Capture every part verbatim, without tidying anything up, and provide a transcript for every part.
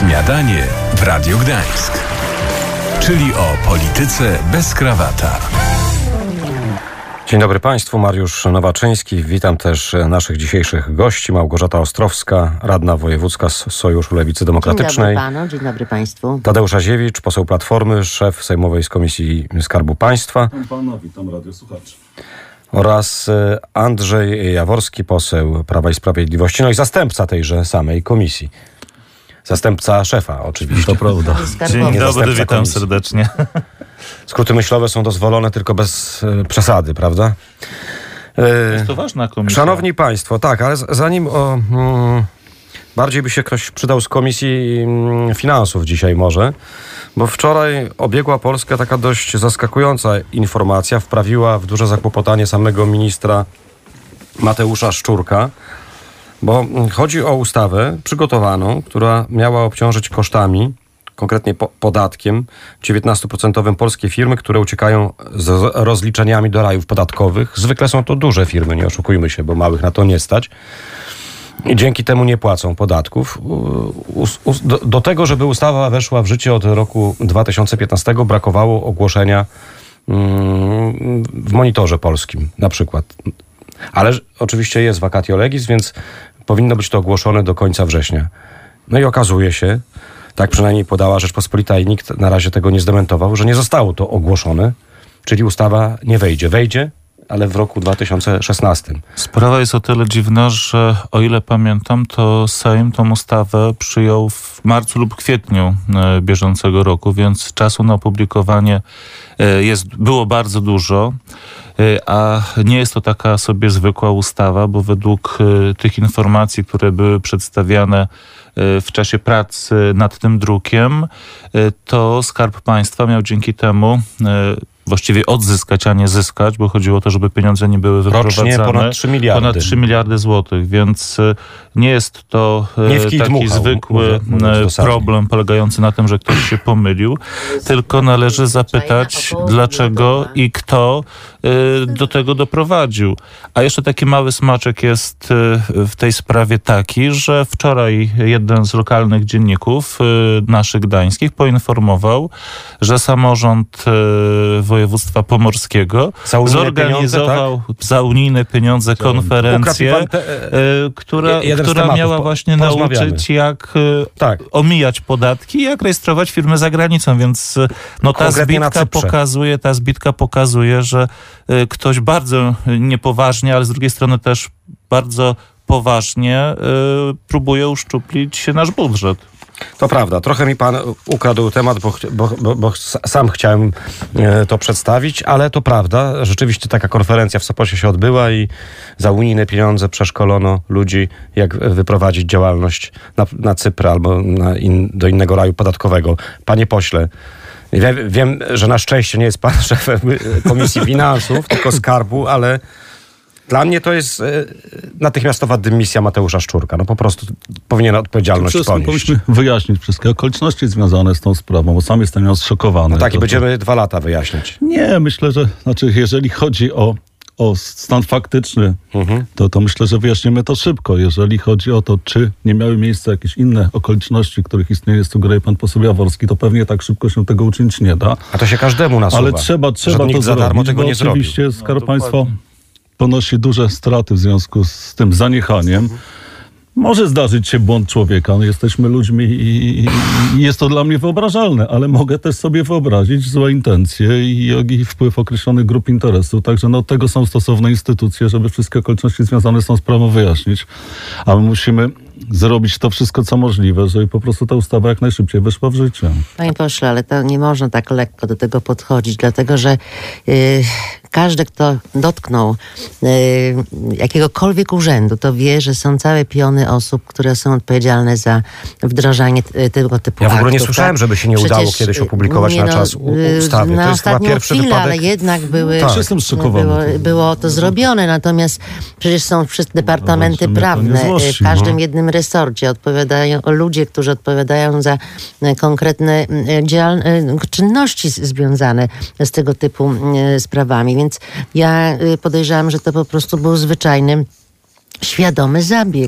Śniadanie w Radiu Gdańsk. Czyli o polityce bez krawata. Dzień dobry Państwu, Mariusz Nowaczyński. Witam też naszych dzisiejszych gości. Małgorzata Ostrowska, radna wojewódzka z Sojuszu Lewicy Demokratycznej. Dzień dobry Panu, dzień dobry Państwu. Tadeusz Aziewicz, poseł Platformy, szef sejmowej z Komisji Skarbu Państwa. Witam Pana, witam radiosłuchaczy. Oraz Andrzej Jaworski, poseł Prawa i Sprawiedliwości, no i zastępca tejże samej komisji. Zastępca szefa oczywiście. To prawda. Dzień dobry, witam komisji. serdecznie. Skróty myślowe są dozwolone tylko bez y, przesady, prawda? Y, Jest to ważna komisja. Szanowni Państwo, tak, ale zanim o... Mm, bardziej by się ktoś przydał z Komisji mm, Finansów dzisiaj może, bo wczoraj obiegła Polskę taka dość zaskakująca informacja, wprawiła w duże zakłopotanie samego ministra Mateusza Szczurka, bo chodzi o ustawę przygotowaną, która miała obciążyć kosztami, konkretnie po, podatkiem dziewiętnastoprocentowym polskie firmy, które uciekają z rozliczeniami do rajów podatkowych. Zwykle są to duże firmy, nie oszukujmy się, bo małych na to nie stać. I dzięki temu nie płacą podatków. U, u, do, do tego, żeby ustawa weszła w życie od roku dwa tysiące piętnastego, brakowało ogłoszenia mm, w Monitorze Polskim na przykład. Ale oczywiście jest vacatio legis, więc powinno być to ogłoszone do końca września. No i okazuje się, tak przynajmniej podała Rzeczpospolita i nikt na razie tego nie zdementował, że nie zostało to ogłoszone, czyli ustawa nie wejdzie. Wejdzie, ale w roku dwa tysiące szesnastym. Sprawa jest o tyle dziwna, że o ile pamiętam, to Sejm tą ustawę przyjął w marcu lub kwietniu e, bieżącego roku, więc czasu na opublikowanie e, jest, było bardzo dużo. A nie jest to taka sobie zwykła ustawa, bo według tych informacji, które były przedstawiane w czasie pracy nad tym drukiem, to Skarb Państwa miał dzięki temu właściwie odzyskać, a nie zyskać, bo chodziło o to, żeby pieniądze nie były wyprowadzane. Rocznie ponad trzy miliardy. Ponad trzy miliardy złotych, więc nie jest to nie taki dmuchał, zwykły mówię, mówię problem polegający na tym, że ktoś się pomylił, tylko należy zapytać, dlaczego i kto do tego doprowadził. A jeszcze taki mały smaczek jest w tej sprawie taki, że wczoraj jeden z lokalnych dzienników naszych gdańskich poinformował, że samorząd województwa pomorskiego za zorganizował pieniądze, tak? za unijne pieniądze konferencję, te, e, która, która miała właśnie nauczyć, jak tak. omijać podatki, jak rejestrować firmy za granicą, więc no, ta zbitka pokazuje, ta zbitka pokazuje, że e, ktoś bardzo niepoważnie, ale z drugiej strony też bardzo poważnie e, próbuje uszczuplić nasz budżet. To prawda. Trochę mi pan ukradł temat, bo, bo, bo, bo sam chciałem e, to przedstawić, ale to prawda. Rzeczywiście taka konferencja w Sopocie się odbyła i za unijne pieniądze przeszkolono ludzi, jak wyprowadzić działalność na, na Cypr albo na in, do innego raju podatkowego. Panie pośle, wiem, wiem, że na szczęście nie jest pan szefem Komisji Finansów, tylko Skarbu, ale dla mnie to jest e, natychmiastowa dymisja Mateusza Szczurka. No po prostu powinien odpowiedzialność ponieść. Powinniśmy wyjaśnić wszystkie okoliczności związane z tą sprawą, bo sam jestem ją zszokowany. No tak, i to, będziemy to... dwa lata wyjaśniać. Nie, myślę, że znaczy, jeżeli chodzi o, o stan faktyczny, mhm. to, to myślę, że wyjaśnimy to szybko. Jeżeli chodzi o to, czy nie miały miejsca jakieś inne okoliczności, których istnieje, sugeruje pan poseł Jaworski, to pewnie tak szybko się tego uczynić nie da. A to się każdemu nasuwa. Ale trzeba, trzeba to za darmo tego nie zrobił. Oczywiście Skarb Państwa ponosi duże straty w związku z tym zaniechaniem. Może zdarzyć się błąd człowieka, no jesteśmy ludźmi i, i jest to dla mnie wyobrażalne, ale mogę też sobie wyobrazić złe intencje i, i wpływ określonych grup interesu, także no, od tego są stosowne instytucje, żeby wszystkie okoliczności związane z tą sprawą wyjaśnić, a my musimy zrobić to wszystko, co możliwe, żeby po prostu ta ustawa jak najszybciej weszła w życie. Panie pośle, ale to nie można tak lekko do tego podchodzić, dlatego że yy, każdy, kto dotknął yy, jakiegokolwiek urzędu, to wie, że są całe piony osób, które są odpowiedzialne za wdrażanie t- tego typu Ja w ogóle aktów, nie słyszałem, tak? żeby się nie Przecież, udało kiedyś opublikować nie, na no, czas u- ustawy. Na To jest chyba pierwszy chwilę, wypadek. ale jednak były, tak. Jestem zszokowany. było, było to zrobione, natomiast przecież są wszystkie departamenty no, prawne złości, w każdym no. jednym resorcie, odpowiadają ludzie, którzy odpowiadają za konkretne dzial, czynności związane z tego typu sprawami, więc ja podejrzewam, że to po prostu był zwyczajny świadomy zabieg,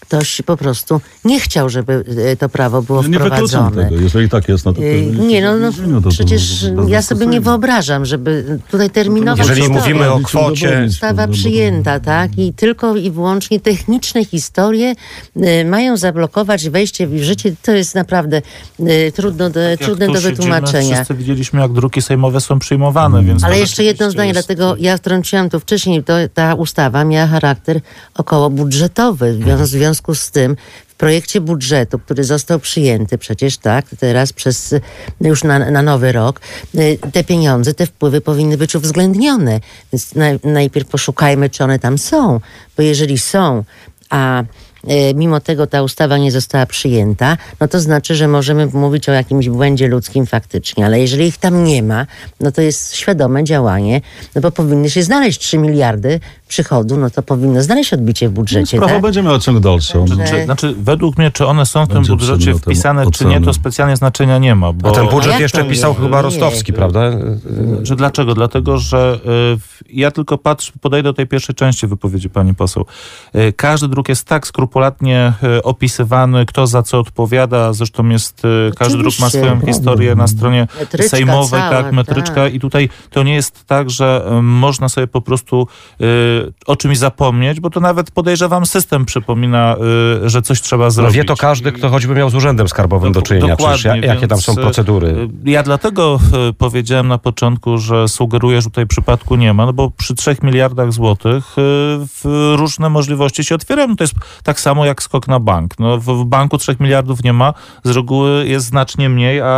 ktoś po prostu nie chciał, żeby to prawo było nie wprowadzone. Nie tego. Jeżeli tak jest, no to... Nie, no, no to przecież to ja sobie nie wyobrażam, żeby tutaj terminowo... Jeżeli historię. mówimy o kwocie... Ustawa przyjęta, tak? I tylko i wyłącznie techniczne historie y, mają zablokować wejście w życie. To jest naprawdę y, trudno do, trudne do wytłumaczenia. Wszyscy widzieliśmy, jak druki sejmowe są przyjmowane, więc... Ale jeszcze jedno zdanie, jest... dlatego ja wtrąciłam tu wcześniej, to, ta ustawa miała charakter okołobudżetowy. W związku z tym w projekcie budżetu, który został przyjęty przecież tak, teraz przez już na, na nowy rok, te pieniądze, te wpływy powinny być uwzględnione. Więc na, najpierw poszukajmy, czy one tam są. Bo jeżeli są, a mimo tego ta ustawa nie została przyjęta, no to znaczy, że możemy mówić o jakimś błędzie ludzkim faktycznie, ale jeżeli ich tam nie ma, no to jest świadome działanie, no bo powinny się znaleźć trzy miliardy przychodu, no to powinno znaleźć odbicie w budżecie. Sprawa tak? będzie miała ciąg dalszy. Znaczy, znaczy, według mnie, czy one są w tym będzie budżecie wpisane, czy nie, to specjalnie znaczenia nie ma. Bo... A ten budżet A jeszcze to pisał nie, chyba nie, Rostowski, nie. prawda? Że dlaczego? Dlatego, że y, ja tylko patrzę, podejdę do tej pierwszej części wypowiedzi pani poseł. Y, każdy druk jest tak skrupulatnie y, opisywany, kto za co odpowiada, zresztą jest, y, każdy druk ma swoją Oczywiście. historię na stronie Metryczka sejmowej, cała, tak, metryczka tak. i tutaj to nie jest tak, że y, można sobie po prostu y, o czymś zapomnieć, bo to nawet podejrzewam system przypomina, y, że coś trzeba zrobić. No wie to każdy, kto choćby miał z urzędem skarbowym do czynienia. Przecież jakie więc, tam są procedury? Ja dlatego y, powiedziałem na początku, że sugeruję, że tutaj przypadku nie ma, no bo przy trzech miliardach złotych y, w różne możliwości się otwierają. No to jest tak samo jak skok na bank. No w, w banku trzech miliardów nie ma, z reguły jest znacznie mniej, a y,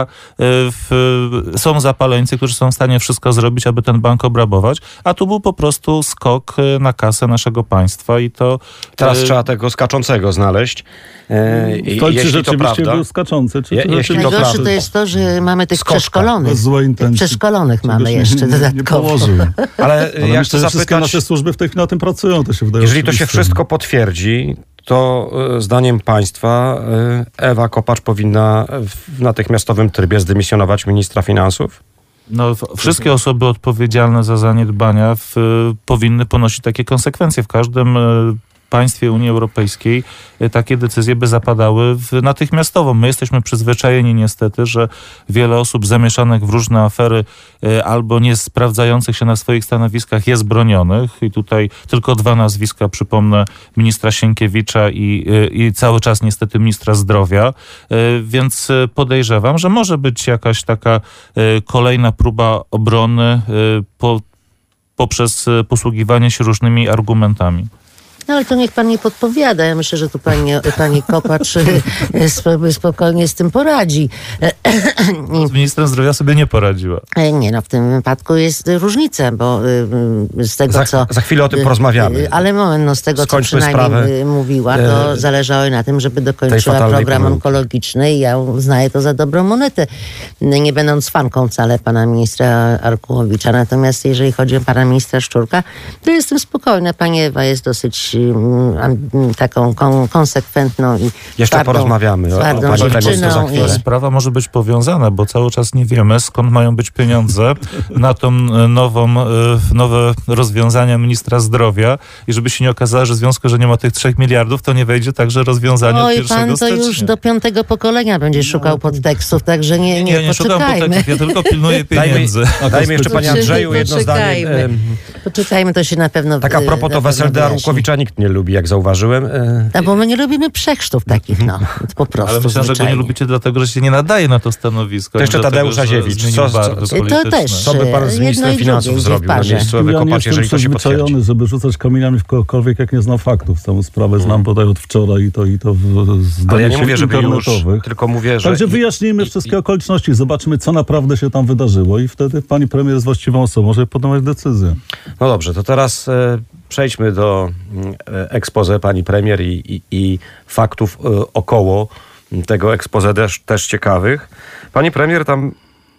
w, są zapaleńcy, którzy są w stanie wszystko zrobić, aby ten bank obrabować, a tu był po prostu skok y, na kasę naszego państwa i to... Teraz y, trzeba tego skaczącego znaleźć. E, W końcu jeśli to rzeczywiście prawda, był skaczący. Czy Je, to jeśli to Najgorsze prawda, to jest to, że mamy tych Skoczka. przeszkolonych. Bez złej intencji. Tych przeszkolonych mamy Czegoś jeszcze nie, nie, nie dodatkowo. położył. ale Ale ja myślę, chcę że wszystkie zapytać, nasze służby w tej chwili na tym pracują, to się wydaje jeżeli to się oczywiste. wszystko potwierdzi, to y, zdaniem państwa y, Ewa Kopacz powinna w natychmiastowym trybie zdymisjonować ministra finansów? No, w- wszystkie osoby odpowiedzialne za zaniedbania w, powinny ponosić takie konsekwencje. W każdym e, państwie Unii Europejskiej e, takie decyzje by zapadały w, natychmiastowo. My jesteśmy przyzwyczajeni niestety, że wiele osób zamieszanych w różne afery e, albo nie sprawdzających się na swoich stanowiskach jest bronionych. I tutaj tylko dwa nazwiska, przypomnę, ministra Sienkiewicza i, e, i cały czas niestety ministra zdrowia. E, więc e, podejrzewam, że może być jakaś taka e, kolejna próba obrony e, po, poprzez e, posługiwanie się różnymi argumentami. No ale to niech pan nie podpowiada. Ja myślę, że tu pani, pani Kopacz sp- spokojnie z tym poradzi. Z ministrem zdrowia sobie nie poradziła. Nie, no w tym wypadku jest różnica, bo y, z tego, Za, co... za chwilę o tym porozmawiamy. Y, Ale moment, no z tego, Skończmy co przynajmniej sprawę. y, mówiła, to E, zależało na tym, żeby dokończyła fatalnej program pomyłki. onkologiczny i ja uznaję to za dobrą monetę. Nie będąc fanką wcale pana ministra Arkułowicza. Natomiast jeżeli chodzi o pana ministra Szczurka, to jestem spokojna. Pani Ewa jest dosyć um, taką kon, konsekwentną i Jeszcze twardą, porozmawiamy o- o twardą pani premier, to dziewczyną za chwilę. i- Sprawa może być powiązana, bo cały czas nie wiemy, skąd mają być pieniądze na tą e, nową, e, nowe rozwiązania ministra zdrowia i żeby się nie okazało, że w związku, że nie ma tych trzech miliardów, to nie wejdzie także rozwiązanie od Oj, pierwszego pan to stycznia. już do piątego pokolenia będzie szukał podtekstów, także nie, nie, Nie, nie szukam poczekajmy. podtekstów, ja tylko pilnuję Dajmy, pieniędzy. dajmy jeszcze panie Andrzeju jedno zdanie. Poczekajmy. Em, Poczekajmy, to się na pewno Tak a propos, na to pewno Wesel de wyjaśni. Arłukowicza nikt nie lubi, jak zauważyłem. E, A bo my nie lubimy przechrztów takich, no. Po prostu. Ale myślę, że go nie zwyczajnie. lubicie dlatego, że się nie nadaje na to stanowisko. To jeszcze nie dlatego, Tadeusz że Aziewicz. zmienił Co- co- barwy co- To polityczne. też. Co by pan z Jedno ministrem i finansów drugie, zrobił w na parze. miejscu Ewy Ja nie Kopacz, jestem jeżeli to się potwierdzi? przyzwyczajony, żeby rzucać kamieniami w kogokolwiek, jak nie znam faktów. Całą sprawę znam bodaj od wczoraj i to, i to w- z Ale ja nie doniesień mówię, żeby już, internetowych. tylko mówię, że... Także wyjaśnijmy wszystkie okoliczności, zobaczymy, co naprawdę się tam wydarzyło i wtedy pani premier jest właściwą osobą, żeby podejmować decyzję. No dobrze, to teraz e, przejdźmy do e, expose pani premier i, i, i faktów e, około tego expose też, też ciekawych. Pani premier tam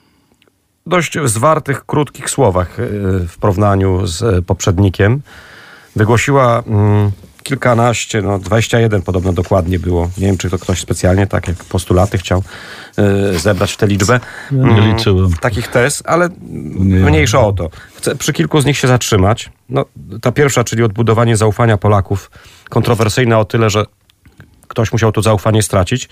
dość w zwartych, krótkich słowach e, w porównaniu z e, poprzednikiem wygłosiła mm, kilkanaście, no dwadzieścia jeden podobno dokładnie było. Nie wiem, czy to ktoś specjalnie, tak jak postulaty chciał e, zebrać w tę liczbę. Ja nie Mm, liczyłem. Takich tez, ale Nie. mniejsza o to. Chcę przy kilku z nich się zatrzymać. No, ta pierwsza, czyli odbudowanie zaufania Polaków, kontrowersyjna o tyle, że ktoś musiał to zaufanie stracić.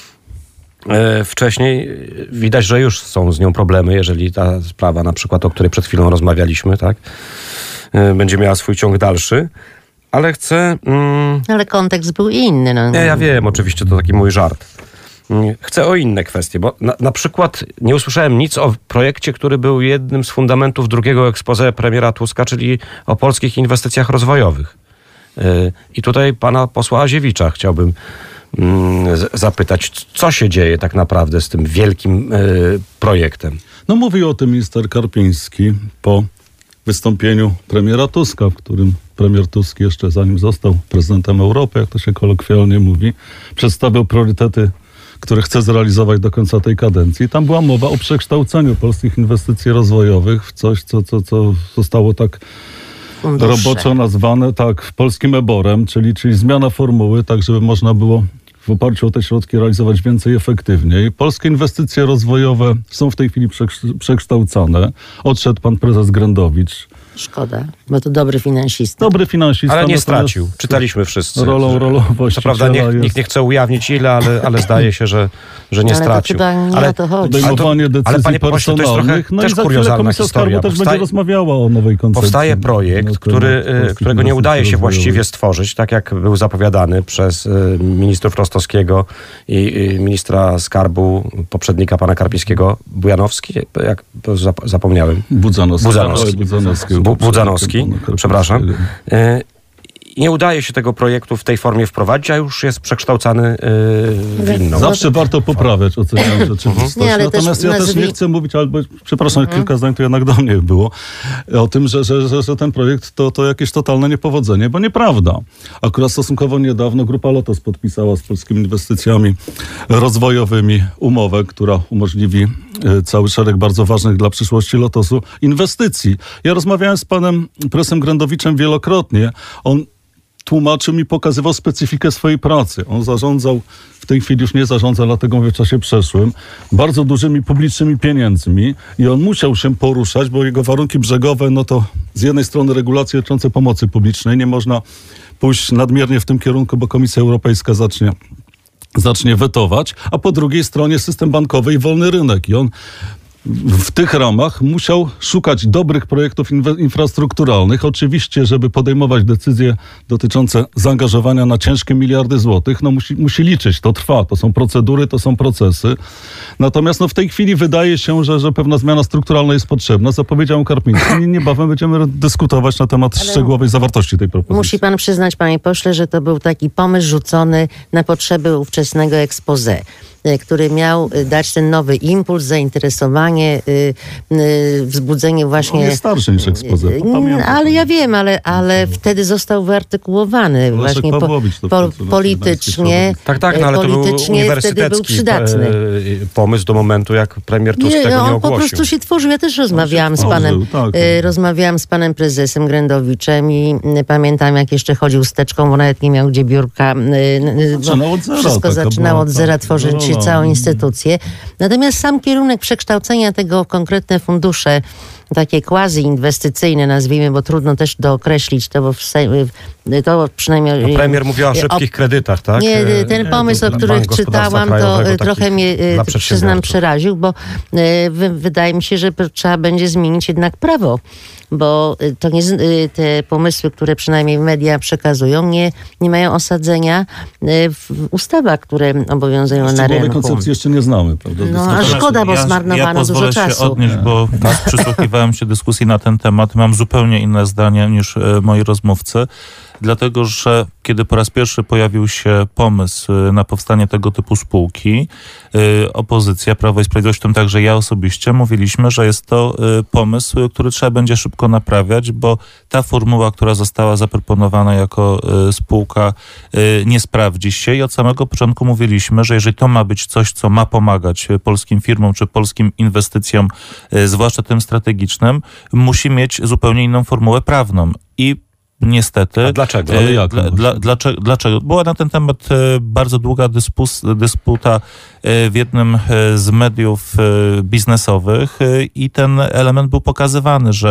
Wcześniej widać, że już są z nią problemy, jeżeli ta sprawa, na przykład, o której przed chwilą rozmawialiśmy, tak, będzie miała swój ciąg dalszy. Ale chcę... Mm, ale kontekst był inny. No. Nie, ja wiem, oczywiście to taki mój żart. Chcę o inne kwestie, bo na, na przykład nie usłyszałem nic o projekcie, który był jednym z fundamentów drugiego exposé premiera Tuska, czyli o polskich inwestycjach rozwojowych. I tutaj pana posła Aziewicza chciałbym zapytać, co się dzieje tak naprawdę z tym wielkim projektem. No mówił o tym minister Karpiński po wystąpieniu premiera Tuska, w którym premier Tusk jeszcze zanim został prezydentem Europy, jak to się kolokwialnie mówi, przedstawiał priorytety, które chce zrealizować do końca tej kadencji. Tam była mowa o przekształceniu polskich inwestycji rozwojowych w coś, co, co, co zostało tak Fundusze. roboczo nazwane tak polskim eborem, czyli, czyli zmiana formuły, tak żeby można było w oparciu o te środki realizować więcej efektywniej. Polskie inwestycje rozwojowe są w tej chwili przekształcane. Odszedł pan prezes Grędowicz. Szkoda, bo to dobry finansista. Dobry finansista. Ale nie stracił. Czytaliśmy wszyscy. Rolą, rolą Co prawda nie, nikt nie chce ujawnić ile, ale, ale zdaje się, że, że nie ale stracił. To chyba nie ale o to chodzi. Podejmowanie decyzji ale panie pośle, to jest trochę no też i za kuriozalna Komisja historia. Skarbu też Powstaje, będzie rozmawiała o nowej koncepcji. Powstaje projekt, no, który, którego nie udaje się właściwie stworzyć, tak jak był zapowiadany przez y, ministrów Rostowskiego i y, ministra Skarbu, poprzednika pana Karpińskiego, Bujanowski, jak zapomniałem. Budzanowski. Budzanowski. Budzanowski. Bu, Budzanowski. Przepraszam. Nie udaje się tego projektu w tej formie wprowadzić, a już jest przekształcany w inną. Zawsze warto poprawiać ocenianie rzeczywistość. Natomiast ja też nie chcę mówić, albo przepraszam, mhm. kilka zdań to jednak do mnie było, o tym, że, że, że, że ten projekt to, to jakieś totalne niepowodzenie, bo nieprawda. Akurat stosunkowo niedawno Grupa Lotos podpisała z polskimi inwestycjami rozwojowymi umowę, która umożliwi cały szereg bardzo ważnych dla przyszłości Lotosu inwestycji. Ja rozmawiałem z panem prezesem Grędowiczem wielokrotnie. On tłumaczył mi, pokazywał specyfikę swojej pracy. On zarządzał, w tej chwili już nie zarządza, dlatego mówię w czasie przeszłym, bardzo dużymi publicznymi pieniędzmi i on musiał się poruszać, bo jego warunki brzegowe, no to z jednej strony regulacje dotyczące pomocy publicznej, nie można pójść nadmiernie w tym kierunku, bo Komisja Europejska zacznie zacznie wetować, a po drugiej stronie system bankowy i wolny rynek. I on w tych ramach musiał szukać dobrych projektów inwe- infrastrukturalnych. Oczywiście, żeby podejmować decyzje dotyczące zaangażowania na ciężkie miliardy złotych, no musi, musi liczyć, to trwa, to są procedury, to są procesy. Natomiast no w tej chwili wydaje się, że, że pewna zmiana strukturalna jest potrzebna. Zapowiedział Karpiński i niebawem będziemy dyskutować na temat Ale szczegółowej zawartości tej propozycji. Musi pan przyznać, panie pośle, że to był taki pomysł rzucony na potrzeby ówczesnego exposé, który miał dać ten nowy impuls, zainteresowanie, wzbudzenie właśnie... On jest starszy niż exposé. Ale ja wiem, ale, ale wtedy został wyartykułowany właśnie po, po, politycznie. Tak, tak, no ale to był uniwersytecki był przydatny. pomysł do momentu, jak premier Tusk nie, tego nie on ogłosił. Po prostu się tworzył. Ja też rozmawiałam z panem, tak. rozmawiałam z panem prezesem Grędowiczem i pamiętam, jak jeszcze chodził steczką, bo nawet nie miał gdzie biurka. Zaczynał od zera. Wszystko zaczynało od zera tworzyć całą instytucję. Natomiast sam kierunek przekształcenia tego w konkretne fundusze, takie quasi-inwestycyjne nazwijmy, bo trudno też dookreślić to, bo w to przynajmniej... No premier mówiła o szybkich o, kredytach, tak? Nie, ten nie, pomysł, o których czytałam, to trochę mnie, przyznam, przeraził, bo y, wydaje mi się, że trzeba będzie zmienić jednak prawo, bo to nie, te pomysły, które przynajmniej media przekazują, nie, nie mają osadzenia w ustawach, które obowiązują na rynku. Szczegółowej koncepcji jeszcze nie znamy, prawda? No, a szkoda, bo ja, zmarnowano ja dużo czasu. Ja się odnieść, bo tak, przysłuchiwałem się dyskusji na ten temat. Mam zupełnie inne zdanie niż e, moi rozmówcy. Dlatego, że kiedy po raz pierwszy pojawił się pomysł na powstanie tego typu spółki, y, opozycja, Prawo i Sprawiedliwość, w tym także ja osobiście, mówiliśmy, że jest to y, pomysł, który trzeba będzie szybko naprawiać, bo ta formuła, która została zaproponowana jako y, spółka, y, nie sprawdzi się i od samego początku mówiliśmy, że jeżeli to ma być coś, co ma pomagać polskim firmom czy polskim inwestycjom, y, zwłaszcza tym strategicznym, musi mieć zupełnie inną formułę prawną. I niestety. A dlaczego? Ale jak? Dla, dla, dlaczego, dlaczego? Była na ten temat bardzo długa dyspus, dysputa w jednym z mediów biznesowych i ten element był pokazywany, że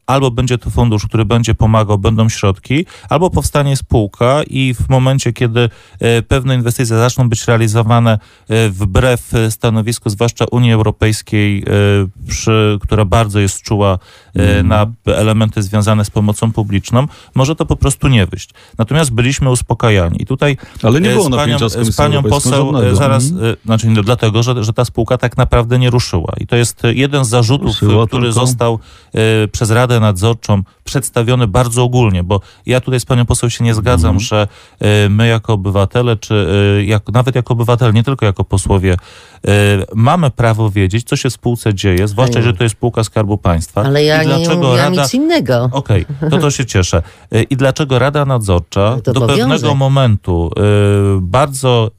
albo będzie to fundusz, który będzie pomagał, będą środki, albo powstanie spółka i w momencie, kiedy pewne inwestycje zaczną być realizowane wbrew stanowisku, zwłaszcza Unii Europejskiej, przy, która bardzo jest czuła mm. na elementy związane z pomocą publiczną, może to po prostu nie wyjść. Natomiast byliśmy uspokajani. I tutaj Ale nie było z panią, z panią poseł zaraz, mm. znaczy no, dlatego, że, że ta spółka tak naprawdę nie ruszyła. I to jest jeden z zarzutów, Ruszyła który tylko. został e, przez Radę Nadzorczą przedstawiony bardzo ogólnie, bo ja tutaj z panią poseł się nie zgadzam, mm. że e, my jako obywatele, czy e, jak, nawet jako obywatele, nie tylko jako posłowie, e, mamy prawo wiedzieć, co się w spółce dzieje, zwłaszcza, Ej. że to jest spółka Skarbu Państwa. Ale ja I nie dlaczego mówiłam Rada... nic innego. Okej, okay, to to się cieszę. E, I dlaczego Rada Nadzorcza do obowiązek. pewnego momentu e, bardzo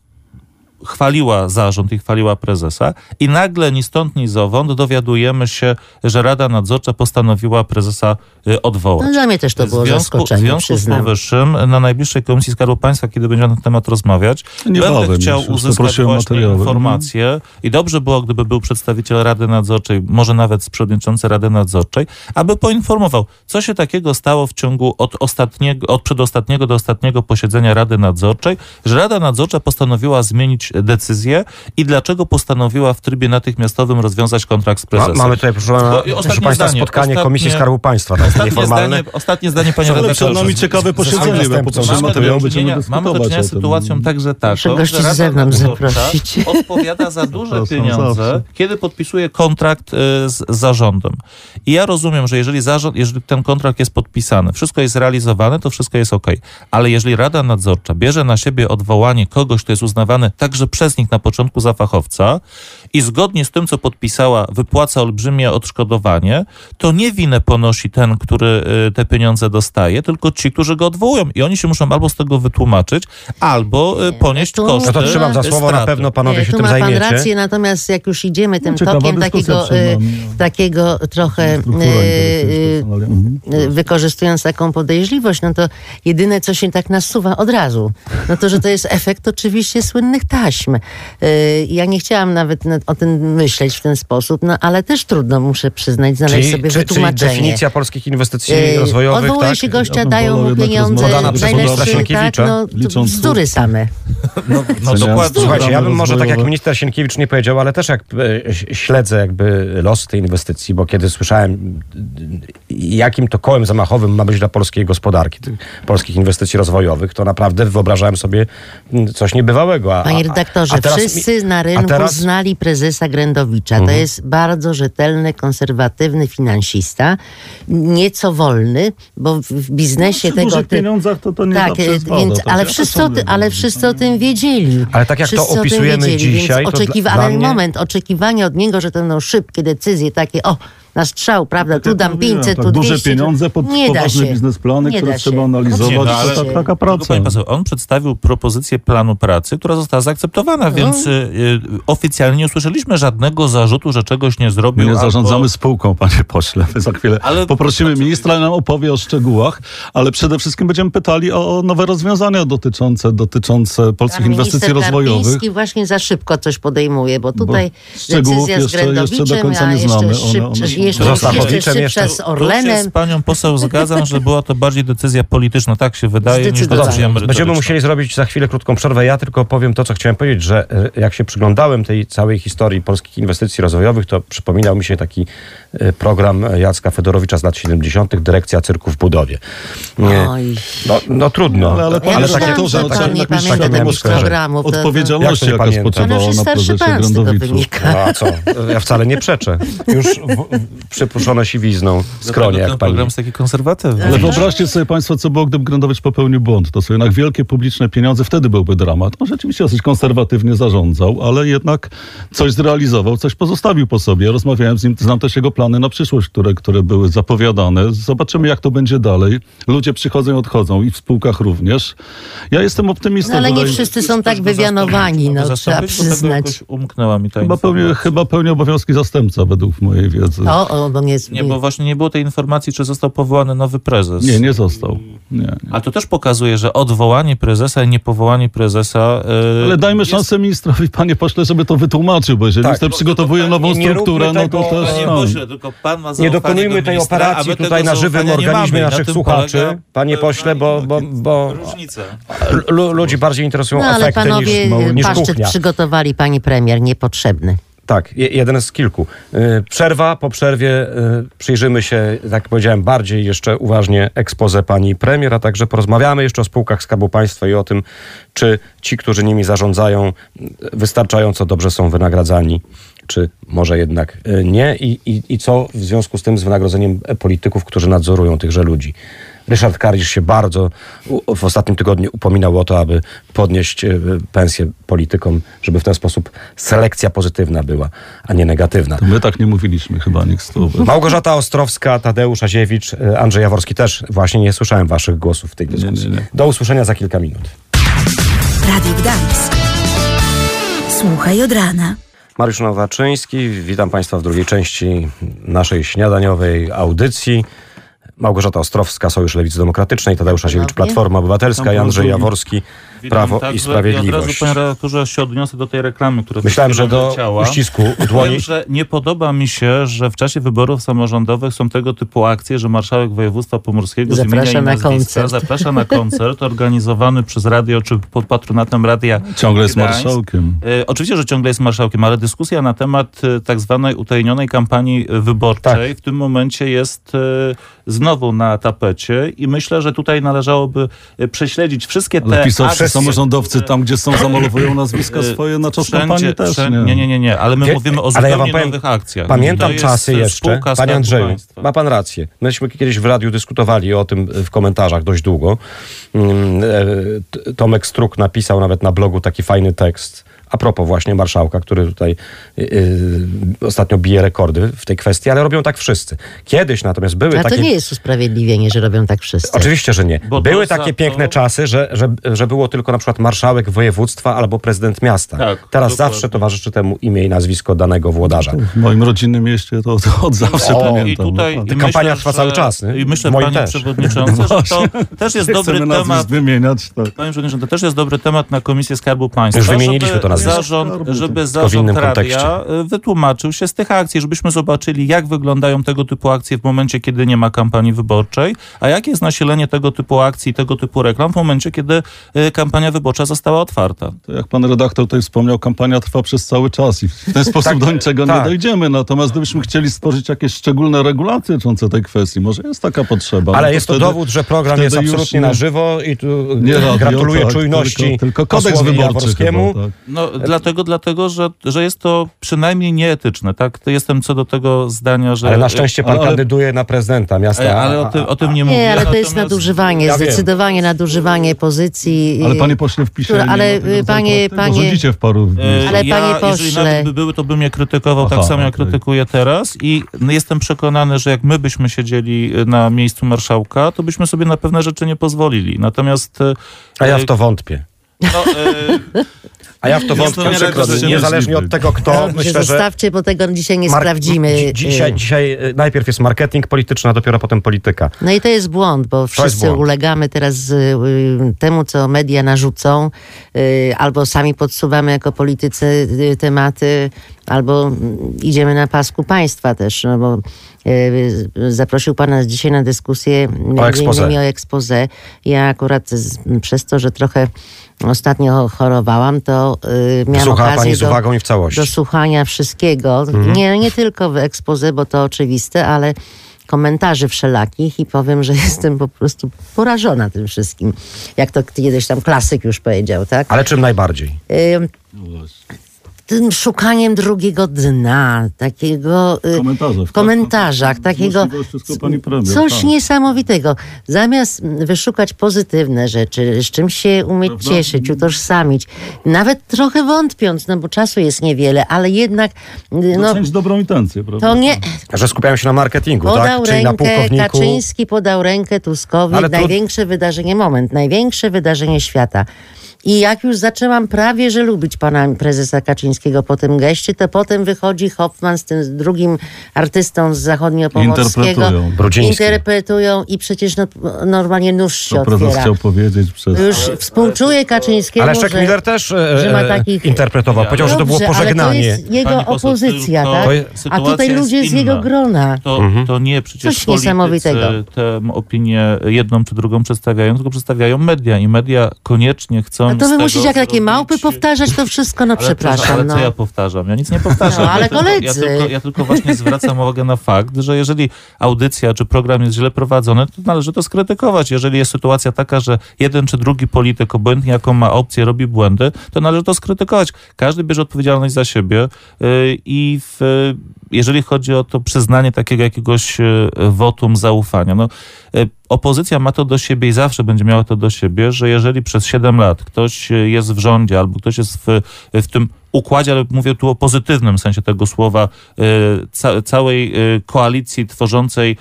chwaliła zarząd i chwaliła prezesa i nagle ni stąd, ni zowąd dowiadujemy się, że Rada Nadzorcza postanowiła prezesa y, odwołać. No dla mnie też to było w związku, zaskoczenie, W związku przyznam. z powyższym na najbliższej Komisji Skarbu Państwa, kiedy będziemy na ten temat rozmawiać, Nie będę bałem, chciał uzyskać właśnie informacje i dobrze było, gdyby był przedstawiciel Rady Nadzorczej, może nawet przewodniczący Rady Nadzorczej, aby poinformował, co się takiego stało w ciągu od ostatniego, od przedostatniego do ostatniego posiedzenia Rady Nadzorczej, że Rada Nadzorcza postanowiła zmienić decyzję i dlaczego postanowiła w trybie natychmiastowym rozwiązać kontrakt z prezesem. Ma, mamy tutaj, proszę, pana, proszę Państwa, zdanie, spotkanie ostatnie, Komisji Skarbu Państwa. Tak, ostatnie, nieformalne. zdanie, ostatnie zdanie, panie Ale redaktorze. przed nami ciekawe posiedzenie, bo po prostu materiał będziemy dyskutować. Mamy do czynienia z sytuacją także taką, gości że z Rada zewnątrz Nadzorcza zaprosić. odpowiada za duże To są pieniądze, zawsze. kiedy podpisuje kontrakt y, z zarządem. I ja rozumiem, że jeżeli zarząd, jeżeli ten kontrakt jest podpisany, wszystko jest realizowane, to wszystko jest okej. Ale jeżeli Rada Nadzorcza bierze na siebie odwołanie kogoś, kto jest uznawany także przez nich na początku za fachowca i zgodnie z tym, co podpisała, wypłaca olbrzymie odszkodowanie, to nie winę ponosi ten, który y, te pieniądze dostaje, tylko ci, którzy go odwołują. I oni się muszą albo z tego wytłumaczyć, albo y, ponieść tu- koszty. No to trzymam za słowo, straty. na pewno panowie Nie, się tu tym ma pan zajmiecie. rację, natomiast jak już idziemy tym No, ciekawa tokiem dyskusja takiego, przed y, nami. takiego trochę Struktura y, interesów personalnych. Mhm. y, wykorzystując taką podejrzliwość, no to jedyne, co się tak nasuwa od razu, no to, że to jest efekt oczywiście słynnych taśm. Y, ja nie chciałam nawet na- o tym myśleć w ten sposób, no ale też trudno, muszę przyznać, znaleźć Czyli, sobie czy, czyli wytłumaczenie. definicja polskich inwestycji Y, rozwojowych, Odwołuje tak? się gościa, Ja bym dają wolał mu jednak pieniądze, rozmawiać Podana przez najlepszy, ministra tak, Sienkiewicza, no, to licząc bzdury same. No, no Co dokładnie. Słuchajcie, ja bym Programy może tak jak rozwojowe. minister Sienkiewicz nie powiedział, ale też jak e, śledzę jakby los tej inwestycji, bo kiedy słyszałem jakim to kołem zamachowym ma być dla polskiej gospodarki, tych polskich inwestycji rozwojowych, to naprawdę wyobrażałem sobie coś niebywałego. A, Panie redaktorze, a, a teraz wszyscy mi- na a rynku teraz- znali prezesa Grędowicza. To jest bardzo rzetelny, konserwatywny finansista, nieco wolny, bo w- w biznesie Przy tego dużych typu... pieniądzach to to nie Tak, zawsze jest więc, wada, ale, tak? wszyscy o ty, ale wszyscy o tym wiedzieli. Ale tak jak to Wszyscy o tym opisujemy wiedzieli, dzisiaj, więc to oczekiwa- dla- ale dla mnie- moment, oczekiwanie od niego, że to będą szybkie decyzje, takie o, na strzał, prawda, Tak tu jak dam mówiłem, pięćset, tak, tu duże dwieście. pieniądze pod nie da poważne się. biznesplany, Nie które da trzeba się. analizować. Nie, no, to ale- taka, taka Tylko, praca. panie poseł, on przedstawił propozycję planu pracy, która została zaakceptowana, więc y, y, oficjalnie nie usłyszeliśmy żadnego zarzutu, że czegoś nie My zrobił. nie albo... zarządzamy spółką, panie pośle. My za chwilę Ale- poprosimy ministra, nam opowie o szczegółach, ale przede wszystkim będziemy pytali o nowe rozwiązania dotyczące, dotyczące polskich Pan inwestycji minister rozwojowych. Karpiński właśnie za szybko coś podejmuje, bo tutaj szczegółów decyzja z jeszcze- jeszcze do Grędowiczem, końca a nie znamy. jeszcze, One- szyb, one są- jeszcze, Z jeszcze, Ostachowiczem szybsza jeszcze. z Tu się Orlenem. z panią poseł zgadzam, że była to bardziej decyzja polityczna, tak się wydaje, niż Zdecydowanie. decyzja Będziemy merytoryczna. musieli zrobić za chwilę krótką przerwę. Ja tylko powiem to, co chciałem powiedzieć, że e, jak się przyglądałem tej całej historii polskich inwestycji rozwojowych, to przypominał mi się taki e, program Jacka Fedorowicza z lat siedemdziesiątych, Dyrekcja Cyrku w budowie. Nie, Oj. no, no trudno. Ale, ale Ja panie myślałem, redaktorze, że no, pan trzeba nie jednak mieć pamięta świadomość takich programów. To- to- odpowiedzialności, Jak to nie jaka pamiętam? Pan już spoczywała jest na starszy prezesie pan, z tego Grędowiczu. wynika. No, a co? Ja wcale nie przeczę. Już w, w, przypuszczone siwizną skronie, Ten jak pani. program jest taki konserwatywny. Ale wyobraźcie sobie państwo, co było, gdyby Grędowicz popełnił błąd. To są jednak wielkie publiczne pieniądze, wtedy byłby dramat. On rzeczywiście dosyć konserwatywnie zarządzał, ale jednak coś zrealizował, coś pozostawił po sobie. Rozmawiałem z nim, znam też jego plany na przyszłość, które, które były zapowiadane. Zobaczymy, jak to będzie dalej. Ludzie przychodzą i odchodzą i w spółkach również. Ja jestem optymistą. No, ale nie Wydaje- wszyscy są tak wywianowani, no trzeba przyznać. Umknęła mi ta Chyba pełni, informacja. chyba pełni obowiązki zastępca, według mojej wiedzy. O, Co? O, bo nie, nie, bo właśnie nie było tej informacji, czy został powołany nowy prezes. Nie, nie został. Nie, nie. A to też pokazuje, że odwołanie prezesa i niepowołanie prezesa... Yy, Ale dajmy jest... szansę ministrowi, panie pośle, żeby to wytłumaczył, bo jeżeli tak, minister przygotowuje nową nie, nie strukturę, no to też... Panie pośle, tylko pan ma nie dokonujmy tej operacji tutaj na żywym organizmie naszych na słuchaczy, panie pośle, bo, bo, bo l- ludzi bardziej interesują no, efekty ale panowie, niż, niż paszczyt kuchnia. przygotowali, pani premier, niepotrzebny. Tak, jeden z kilku. Przerwa, po przerwie przyjrzymy się, tak jak powiedziałem, bardziej jeszcze uważnie exposé pani premier, a także porozmawiamy jeszcze o spółkach Skarbu Państwa i o tym, czy ci, którzy nimi zarządzają, wystarczająco dobrze są wynagradzani, czy może jednak nie i, i, i co w związku z tym z wynagrodzeniem polityków, którzy nadzorują tychże ludzi. Ryszard Karisz się bardzo w ostatnim tygodniu upominał o to, aby podnieść pensję politykom, żeby w ten sposób selekcja pozytywna była, a nie negatywna. To my tak nie mówiliśmy chyba nikt z tu. Małgorzata Ostrowska, Tadeusz Aziewicz, Andrzej Jaworski też. Właśnie nie słyszałem waszych głosów w tej dyskusji. Nie, nie, nie. Do usłyszenia za kilka minut. Radio Gdańsk. Słuchaj od rana. Mariusz Nowaczyński, witam państwa w drugiej części naszej śniadaniowej audycji. Małgorzata Ostrowska, Sojusz Lewicy Demokratycznej, Tadeusz Aziewicz, Platforma Obywatelska i Andrzej Jaworski, Prawo i Sprawiedliwość. I od razu, panie redaktorze, się odniosę do tej reklamy, która myślałem, że do leciała. uścisku dłoni. Powiem, że nie podoba mi się, że w czasie wyborów samorządowych są tego typu akcje, że marszałek województwa pomorskiego zaprasza z imienia na i nazwiska koncert. zaprasza na koncert organizowany przez radio, czy pod patronatem Radia Ciągle jest Gdańsk. marszałkiem. E, oczywiście, że ciągle jest marszałkiem, ale dyskusja na temat e, tak zwanej utajnionej kampanii wyborczej tak. w tym momencie jest e, znowu na tapecie i myślę, że tutaj należałoby prześledzić wszystkie te ale pisowcy akcje, samorządowcy tam, gdzie są, zamalowują nazwiska swoje na czas wszędzie, kampanii też. Wszędzie, nie. nie, nie, nie, nie, ale my Wie, mówimy o ale zupełnie ja wam powiem, nowych akcjach. Pamiętam czasy jeszcze, panie Andrzeju, państwa. Ma pan rację. Myśmy kiedyś w radiu dyskutowali o tym w komentarzach dość długo. Tomek Struk napisał nawet na blogu taki fajny tekst a propos właśnie marszałka, który tutaj yy, ostatnio bije rekordy w tej kwestii, ale robią tak wszyscy. Kiedyś natomiast były A takie... to nie jest usprawiedliwienie, że robią tak wszyscy. Oczywiście, że nie. Bo były to takie to... piękne czasy, że, że, że było tylko na przykład marszałek województwa albo prezydent miasta. Tak, Teraz dokładnie. zawsze towarzyszy temu imię i nazwisko danego włodarza. W moim rodzinnym mieście to, to od zawsze O, pamiętam. I tutaj, no, i kampania myślę, trwa że, cały czas. Nie? I myślę, Moim panie też. przewodniczący, że to też jest dobry chcemy temat. nazwisk wymieniać. Tak. Panie przewodniczący, to też jest dobry temat na Komisję Skarbu Państwa. Już wymieniliśmy żeby to nazwisko. Zarząd, żeby w zarząd innym radia kontekście. wytłumaczył się z tych akcji, żebyśmy zobaczyli, jak wyglądają tego typu akcje w momencie, kiedy nie ma kampanii wyborczej, a jakie jest nasilenie tego typu akcji, tego typu reklam w momencie, kiedy kampania wyborcza została otwarta. To jak pan redaktor tutaj wspomniał, kampania trwa przez cały czas i w ten sposób tak, do niczego tak. nie dojdziemy. Natomiast gdybyśmy chcieli stworzyć jakieś szczególne regulacje dotyczące tej kwestii, może jest taka potrzeba. Ale no to jest to wtedy, dowód, że program jest absolutnie nie, na żywo i tu nie radio, gratuluję tak, czujności tylko, tylko kodeks posłowi wyborczy Jaworskiemu. chyba, tak. No, dlatego, dlatego że, że jest to przynajmniej nieetyczne. Tak? To jestem co do tego zdania, że... Ale na szczęście pan ale, kandyduje na prezydenta miasta. Ale o tym, o tym nie mówię. Nie, ale to jest Natomiast... nadużywanie, Ja zdecydowanie wiem. nadużywanie pozycji. Ale panie pośle w piśmie, Które, ale nie ma panie, tego, panie, rządzicie w paru... E, Ale ja, panie jeżeli pośle- nawet by były, to bym je krytykował Aha, tak samo, jak okej. krytykuję teraz i jestem przekonany, że jak my byśmy siedzieli na miejscu marszałka, to byśmy sobie na pewne rzeczy nie pozwolili. Natomiast... e, A ja w to wątpię. No, e, A ja w to Ja wątpię to nie przykro, reprezentuję. niezależnie od tego, kto. Dobrze, Myślę, że zostawcie, bo tego dzisiaj nie mar- sprawdzimy. dzi- Dzisiaj, dzisiaj y, najpierw jest marketing polityczny, a dopiero potem polityka. No i to jest błąd, bo wszyscy błąd. ulegamy teraz y, y, temu, co media narzucą, y, albo sami podsuwamy jako politycy y, tematy, albo mm, idziemy na pasku państwa też, no bo y, zaprosił pan nas dzisiaj na dyskusję między exposé. innymi o expose. Ja akurat z, przez to, że trochę ostatnio chorowałam, to y, miałam Słuchała okazję pani z do, uwagą i w całości. do słuchania wszystkiego. Mhm. Nie, nie tylko w expose, bo to oczywiste, ale komentarzy wszelakich i powiem, że jestem po prostu porażona tym wszystkim. Jak to kiedyś tam klasyk już powiedział, tak? Ale czym najbardziej? Ym, tym szukaniem drugiego dna, takiego y, Komentarzach, w komentarzach, tak? takiego Możliwości pani premier, coś tak. niesamowitego. Zamiast wyszukać pozytywne rzeczy, z czym się umieć Prawda? cieszyć, utożsamić, nawet trochę wątpiąc, no bo czasu jest niewiele, ale jednak y, no, Docenić dobrą intencję, prawda? to nie... Że skupiają się na marketingu, Podał tak? Czyli na rękę, pułkowniku. Kaczyński podał rękę Tuskowi, Ale tu- największe wydarzenie, moment, największe wydarzenie świata. I jak już zaczęłam prawie, że lubić pana prezesa Kaczyńskiego po tym geście, to potem wychodzi Hoffman z tym drugim artystą z zachodniopomorskiego. Interpretują. Brudziński. Interpretują i przecież no, normalnie nóż się To prezes otwiera. chciał powiedzieć przez... Już współczuję Kaczyńskiego, Ale Leszek że, Miller też e, że ma takich... interpretował. Powiedział, że to było Dobrze, pożegnanie. Ale to jest jego Pani poseł, opozycja, tylko tak? To je- A tutaj sytuacja ludzie jest z jego inna. grona. To, Mhm. to nie przecież Coś politycy niesamowitego. tę opinię jedną czy drugą przedstawiają, tylko przedstawiają media i media koniecznie chcą No to z wy tego musicie jak takie zrobić- małpy powtarzać to wszystko, no Ale proszę, przepraszam. ale no. co ja powtarzam? Ja nic nie powtarzam. No, ale ja, tylko, ja, koledzy. tylko, ja tylko właśnie zwracam uwagę na fakt, że jeżeli audycja czy program jest źle prowadzony, to należy to skrytykować. Jeżeli jest sytuacja taka, że jeden czy drugi polityk, obojętnie jaką ma opcję, robi błędy, to należy to skrytykować. Każdy bierze odpowiedzialność za siebie yy, i w, jeżeli chodzi o to przyznanie takiego jakiegoś yy, wotum zaufania, no yy, opozycja ma to do siebie i zawsze będzie miała to do siebie, że jeżeli przez siedem lat ktoś jest w rządzie albo ktoś jest w, w tym układzie, ale mówię tu o pozytywnym sensie tego słowa, ca- całej koalicji tworzącej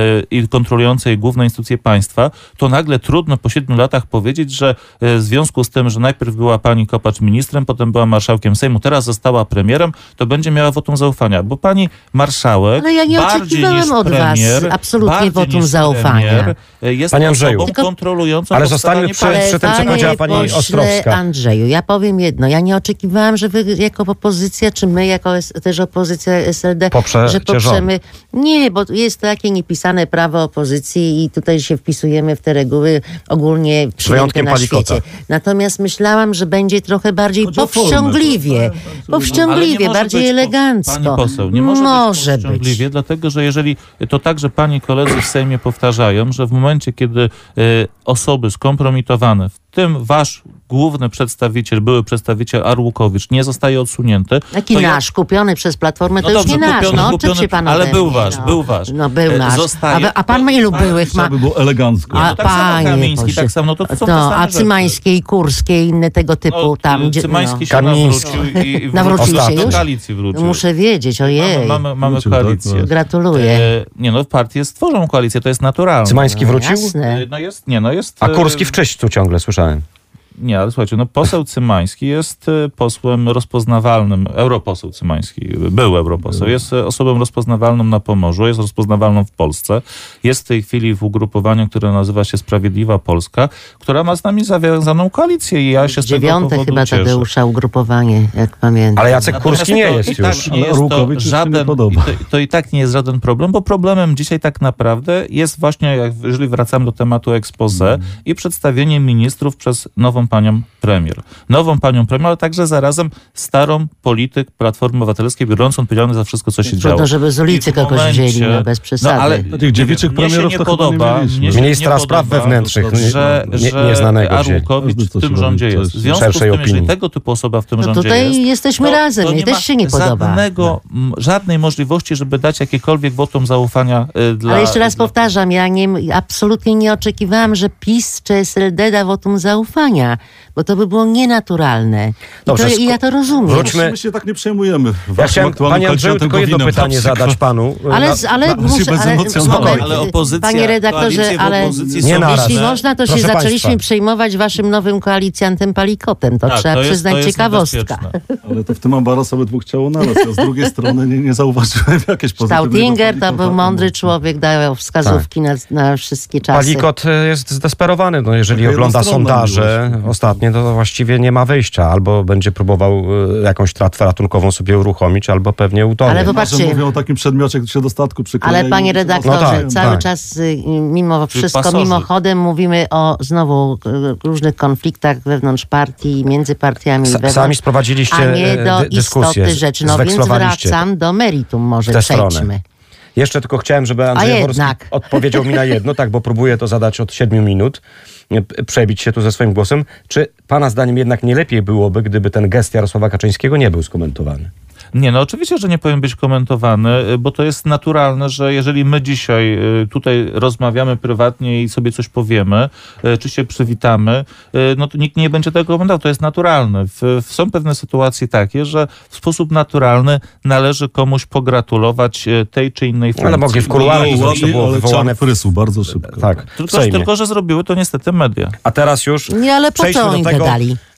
i kontrolującej główne instytucje państwa, to nagle trudno po siedmiu latach powiedzieć, że w związku z tym, że najpierw była pani Kopacz ministrem, potem była marszałkiem Sejmu, teraz została premierem, to będzie miała wotum zaufania, bo pani marszałek Ale ja nie bardziej oczekiwałem niż od was premier, absolutnie bardziej wotum niż zaufania. premier, jest Panie Andrzeju. osobą Tylko- kontrolującą Ale powstawanie zostańmy przy- państwa. przy tym, co Panie powiedziała pani pośle Ostrowska. Andrzeju, ja powiem jedno. Ja nie oczekiwałam, że wy jako opozycja, czy my jako es- też opozycja S L D, Poprze- że cię poprzemy. Nie, bo jest takie niepisane prawo opozycji i tutaj się wpisujemy w te reguły ogólnie przyjęte wyjątkiem na Palikota. świecie. Natomiast myślałam, że będzie trochę bardziej Chodzi o formę, powściągliwie. to- Ale nie Powściągliwie, może bardziej być, elegancko. Pani poseł, nie może, Może być powściągliwie, dlatego że jeżeli to także pani koledzy w Sejmie powtarzają, że w momencie, kiedy y, osoby skompromitowane, w tym wasz główny przedstawiciel, były przedstawiciel Arłukowicz, nie zostaje odsunięty. Taki to ja- nasz, kupiony przez Platformę, to No już dobrze, nie nasz. kupiony, No, kupiony, odczep się pan ale ode był mnie, wasz, no. był wasz. No był E, nasz. zostaje- a, a pan ma ilu byłych ma? Żeby było elegancko. A No tak samo panie Kamiński, Boże. tak samo, no to są te No, same a rzeczy. Cymańskie i Kurskie i inne tego typu No, tam. Gdzie, Cymański no. się Kamiński. nawrócił i, i Nawrócił wrócił się do już? koalicji wrócił. Muszę wiedzieć, ojej. Mamy, mamy, mamy Wrócił, tak, koalicję. tak. Gratuluję. E, nie no, partie stworzą koalicję, to jest naturalne. Cymański No, wrócił? jasne. E, No jest, nie no jest... A e, Kurski w czyśćcu ciągle, słyszałem. Nie, ale słuchajcie, no poseł Cymański jest e, posłem rozpoznawalnym, europoseł Cymański, był europoseł, jest e, osobą rozpoznawalną na Pomorzu, jest rozpoznawalną w Polsce, jest w tej chwili w ugrupowaniu, które nazywa się Sprawiedliwa Polska, która ma z nami zawiązaną koalicję i ja się z tego Dziewiąte powodu chyba cieszę. Tadeusza ugrupowanie, jak pamiętam. Ale Jacek Natomiast Kurski nie to jest i tak już. nie jest to Arłukowicz już się nie żaden, podoba. i to, to i tak nie jest żaden problem, bo problemem dzisiaj tak naprawdę jest właśnie, jak, jeżeli wracamy do tematu expose i przedstawienie ministrów przez nową panią premier. Nową panią premier, ale także zarazem starą polityk Platformy Obywatelskiej, biorącą odpowiedzialność za wszystko, co się działo. Trudno, żeby z ulicy I w kogoś momencie- wzięli, no bez przesady. No, ale Tych dziewiczych mnie się premierów nie to chyba nie podoba, mieliśmy. mnie się Ministra nie spraw podoba, wewnętrznych, że, nie- że nieznanego wzięli. Arłukowicz Każdy w coś tym robi, rządzie coś jest. W związku z szerszej tym, opinii. jeżeli tego typu osoba w tym No rządzie tutaj jest, jesteśmy to, razem, to mnie nie też ma się nie podoba. żadnego, m, żadnej możliwości, żeby dać jakiekolwiek wotum zaufania y, dla... Ale jeszcze raz dla... powtarzam, ja nie, absolutnie nie oczekiwałam, że PiS czy S L D da wotum zaufania, bo to by było nienaturalne. I, Dobrze, to, i ja to rozumiem. wróćmy- My się tak nie przejmujemy. Ja chciałem, panie Andrzeju, tylko jedno pytanie zadać panu. Ale, Na- ale, na- muszę, bez ale, emocji, moment, ale opozycja, panie redaktorze, koalicje w ale opozycji Nie są naraz. jeśli różne. można, to się Proszę zaczęliśmy państwa. przejmować waszym nowym koalicjantem Palikotem. To Tak, trzeba to jest, przyznać to jest ciekawostka. niebezpieczne. Ale to w tym ambarasowie dwóch chciało naraz. Ja z drugiej strony nie, nie zauważyłem jakieś pozytywnego Stautinger to Palikota. był mądry człowiek, dawał wskazówki na, na wszystkie czasy. Palikot e, jest zdesperowany. No, jeżeli Taka ogląda jednostronna sondaże miłość. ostatnie, to właściwie nie ma wyjścia. Albo będzie próbował e, jakąś tratwę ratunkową sobie uruchomić, albo pewnie utonie. Ale Może popatrzcie, mówią o takim przedmiocie, który się do statku przykleja. ale i panie się redaktorze, No tak, cały tak. czas y, mimo wszystko, pasożyt. mimochodem mówimy o znowu y, różnych konfliktach wewnątrz partii, między partiami. Sa- wewnątrz, Sami sprowadziliście a nie do e, dy- dyskusję, istoty rzeczy. No więc zwekslowaliście wracam do meritum, może w tę stronę. przejdźmy. Jeszcze tylko chciałem, żeby Andrzej Jaworski jednak. odpowiedział mi na jedno, tak, bo próbuję to zadać od siedmiu minut, p- przebić się tu ze swoim głosem. Czy pana zdaniem jednak nie lepiej byłoby, gdyby ten gest Jarosława Kaczyńskiego nie był skomentowany? Nie, no oczywiście, że nie powinien być komentowany, y, bo to jest naturalne, że jeżeli my dzisiaj y, tutaj rozmawiamy prywatnie i sobie coś powiemy, y, czy się przywitamy, y, no to nikt nie będzie tego komentował. To jest naturalne. W, w, są pewne sytuacje takie, że w sposób naturalny należy komuś pogratulować y, tej czy innej funkcji. Ale mogli w kuluarach I- to i- to było ale wywołane... czar frysu bardzo szybko. Tak, w Tylko, Sejmie. tylko, że zrobiły to niestety media. A teraz już Nie, ale po przejdźmy co do im tego, dali?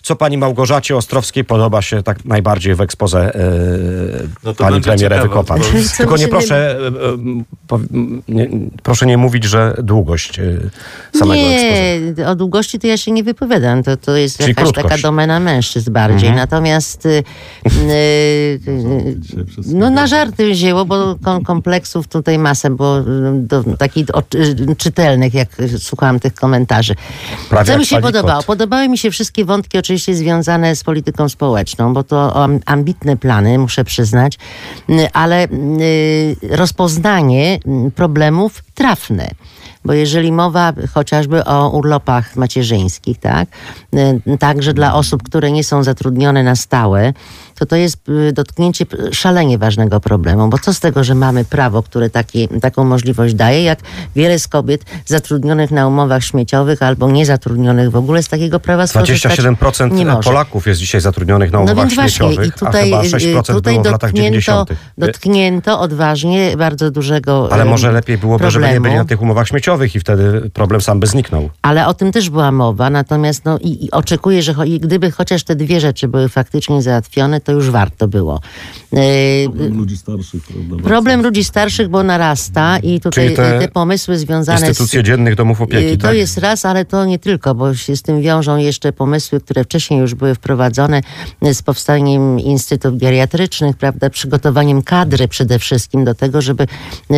co pani Małgorzacie Ostrowskiej podoba się tak najbardziej w ekspoze e, no pani premier Ewy Kopacz. Tylko nie proszę, e, nie, proszę nie mówić, że długość e, samego nie, ekspoze. Nie, o długości to ja się nie wypowiadam. To, to jest Czyli jakaś krótkość. taka domena mężczyzn bardziej. Mhm. Natomiast y, y, no na żarty wzięło, bo kom, kompleksów tutaj masę, bo do, takich o, czytelnych, jak słuchałam tych komentarzy. Prawie Co mi się palikot. podobało? Podobały mi się wszystkie wątki oczywiście związane z polityką społeczną, bo to ambitne plany, muszę przyznać, ale rozpoznanie problemów trafne. Bo jeżeli mowa chociażby o urlopach macierzyńskich, tak, także dla osób, które nie są zatrudnione na stałe, to to jest dotknięcie szalenie ważnego problemu. Bo co z tego, że mamy prawo, które taki, taką możliwość daje, jak wiele z kobiet zatrudnionych na umowach śmieciowych albo niezatrudnionych w ogóle z takiego prawa skorzystać dwadzieścia siedem procent nie może. Polaków jest dzisiaj zatrudnionych na umowach no więc śmieciowych, właśnie, i tutaj, a chyba sześć procent tutaj było w latach dziewięćdziesiątych. Dotknięto odważnie bardzo dużego Ale może lepiej byłoby, problemu. żeby nie byli na tych umowach śmieciowych i wtedy problem sam by zniknął. Ale o tym też była mowa, natomiast no i, i oczekuję, że cho- i gdyby chociaż te dwie rzeczy były faktycznie załatwione, to już warto było. Problem ludzi starszych. Prawda? Problem ludzi starszych, bo narasta i tutaj te, te pomysły związane instytucje z... dziennych domów opieki, To tak? jest raz, ale to nie tylko, bo się z tym wiążą jeszcze pomysły, które wcześniej już były wprowadzone z powstaniem instytutów geriatrycznych, prawda, przygotowaniem kadry przede wszystkim do tego, żeby y,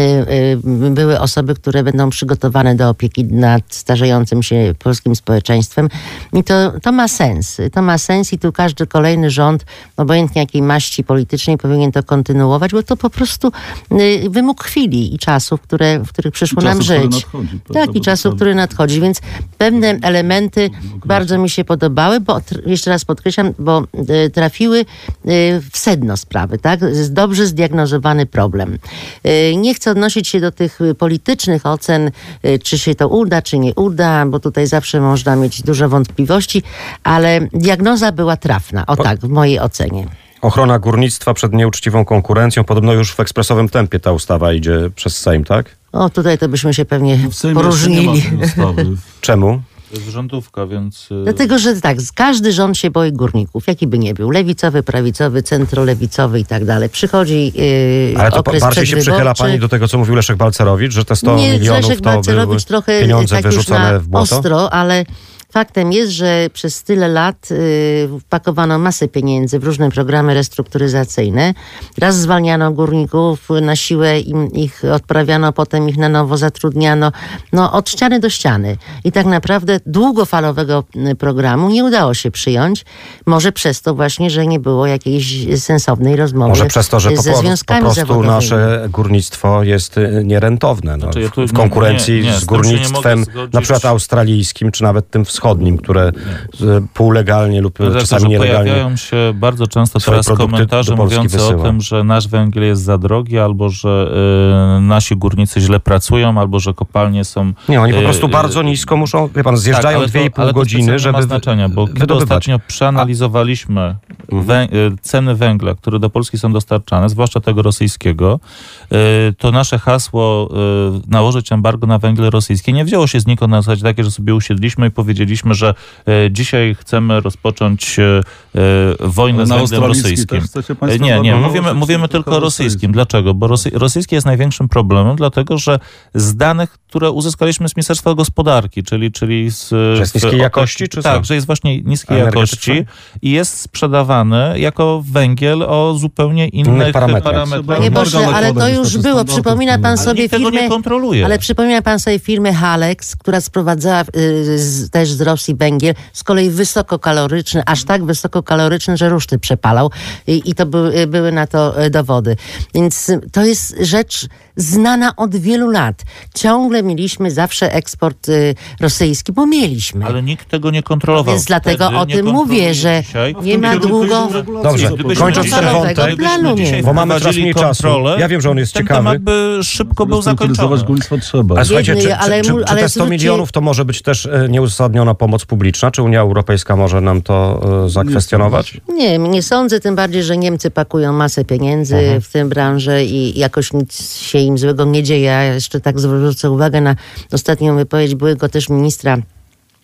y, były osoby, które będą przygotowane do opieki nad starzejącym się polskim społeczeństwem. I to, to ma sens. To ma sens i tu każdy kolejny rząd, obojętnie jakiej maści politycznej, powinien to kontynuować, bo to po prostu y, wymóg chwili i czasów, które, w których przyszło nam żyć. Nadchodzi, tak, i czasu, który nadchodzi, więc pewne elementy bardzo mi się podobały, bo jeszcze raz podkreślam, bo y, trafiły y, w sedno sprawy, tak? Jest dobrze zdiagnozowany problem. Y, nie chcę odnosić się do tych politycznych ocen, y, czy się to uda, czy nie uda, bo tutaj zawsze można mieć dużo wątpliwości, ale diagnoza była trafna, o tak, w mojej ocenie. Ochrona górnictwa przed nieuczciwą konkurencją. Podobno już w ekspresowym tempie ta ustawa idzie przez Sejm, tak? O, tutaj to byśmy się pewnie w Sejmie poróżnili. nie ma tej ustawy. Czemu? To jest rządówka, więc... Dlatego, że tak, każdy rząd się boi górników, jaki by nie był. Lewicowy, prawicowy, centrolewicowy i tak dalej. Przychodzi yy, Ale to okres bardziej się przychyla pani do tego, co mówił Leszek Balcerowicz, że te sto nie, milionów Leszek to Balcerowicz były trochę pieniądze tak już wyrzucone na w błoto? ostro, ale faktem jest, że przez tyle lat y, wpakowano masę pieniędzy w różne programy restrukturyzacyjne. Raz zwalniano górników, na siłę im, ich odprawiano, potem ich na nowo zatrudniano. No od ściany do ściany. I tak naprawdę długofalowego programu nie udało się przyjąć. Może przez to właśnie, że nie było jakiejś sensownej rozmowy Może przez to, że po, ze związkami po prostu zawodowymi. nasze górnictwo jest nierentowne. No, Znaczy, ja tu w konkurencji nie, nie, z z tym się nie górnictwem mogę zgodzić. na przykład australijskim, czy nawet tym wschodnim, które nie. półlegalnie lub Dlatego, czasami że nielegalnie pojawiają się bardzo często swoje teraz produkty komentarze do Polski mówiące wysyła. o tym, że nasz węgiel jest za drogi, albo że y, nasi górnicy źle pracują, albo że kopalnie są... Nie, oni po y, prostu y, bardzo nisko muszą, wie pan, zjeżdżają tak, dwie i pół ale to godziny, żeby ma znaczenia, bo kiedy wydobywać. ostatnio przeanalizowaliśmy wę, y, ceny węgla, które do Polski są dostarczane, zwłaszcza tego rosyjskiego, y, to nasze hasło y, nałożyć embargo na węgiel rosyjski nie wzięło się znikąd na zasadzie takie, że sobie usiedliśmy i powiedzieliśmy, że y, dzisiaj chcemy rozpocząć y, y, wojnę z na węglem australijski rosyjskim. też chcecie państwo Nie, nie, embargo mówimy, nałożyć, mówimy tylko tylko o rosyjskim. rosyjskim. Dlaczego? Bo rosy, rosyjski jest największym problemem, dlatego że z danych, które uzyskaliśmy z Ministerstwa Gospodarki, czyli, czyli z... Że jest w- niskiej o- jakości, czy Tak, co? że jest właśnie niskiej Energetycznej? jakości i jest sprzedawany jako węgiel o zupełnie innych, Innych parametrach. parametrach. Panie pośle, ale to już było. Przypomina pan sobie Nikt tego firmę... nie kontroluje. Ale przypomina pan sobie firmę Halex, która sprowadzała y, z, też z Rosji węgiel, z kolei wysokokaloryczny, aż tak wysokokaloryczny, że ruszty przepalał. I, i to były, były na to y, dowody. Więc y, to jest rzecz znana od wielu lat. Ciągle mieliśmy zawsze eksport y, rosyjski, bo mieliśmy. Ale nikt tego nie kontrolował. Więc dlatego Wtedy o nie tym kontroluje mówię, że dzisiaj. nie ma Gdyby- długo... Dobrze, Gdybyśmy kończąc dzisiaj- ten Zalotego wątek, planu nie dzisiaj bo mamy coraz wprowadzili mniej czasu. kontrolę, Ja wiem, że on jest ten ciekawy. temat by szybko był Restrukturyzować zakończony. górnictwo trzeba. Ale słuchajcie, Jedny, czy, ale czy, mu- czy, czy ale te sto zwróćcie- milionów to może być też e, nieuzasadniona pomoc publiczna? Czy Unia Europejska może nam to e, zakwestionować? Nie, nie sądzę, tym bardziej, że Niemcy pakują masę pieniędzy Mhm. w tę branżę i jakoś nic się im złego nie dzieje. Ja jeszcze tak zwrócę uwagę na ostatnią wypowiedź byłego też ministra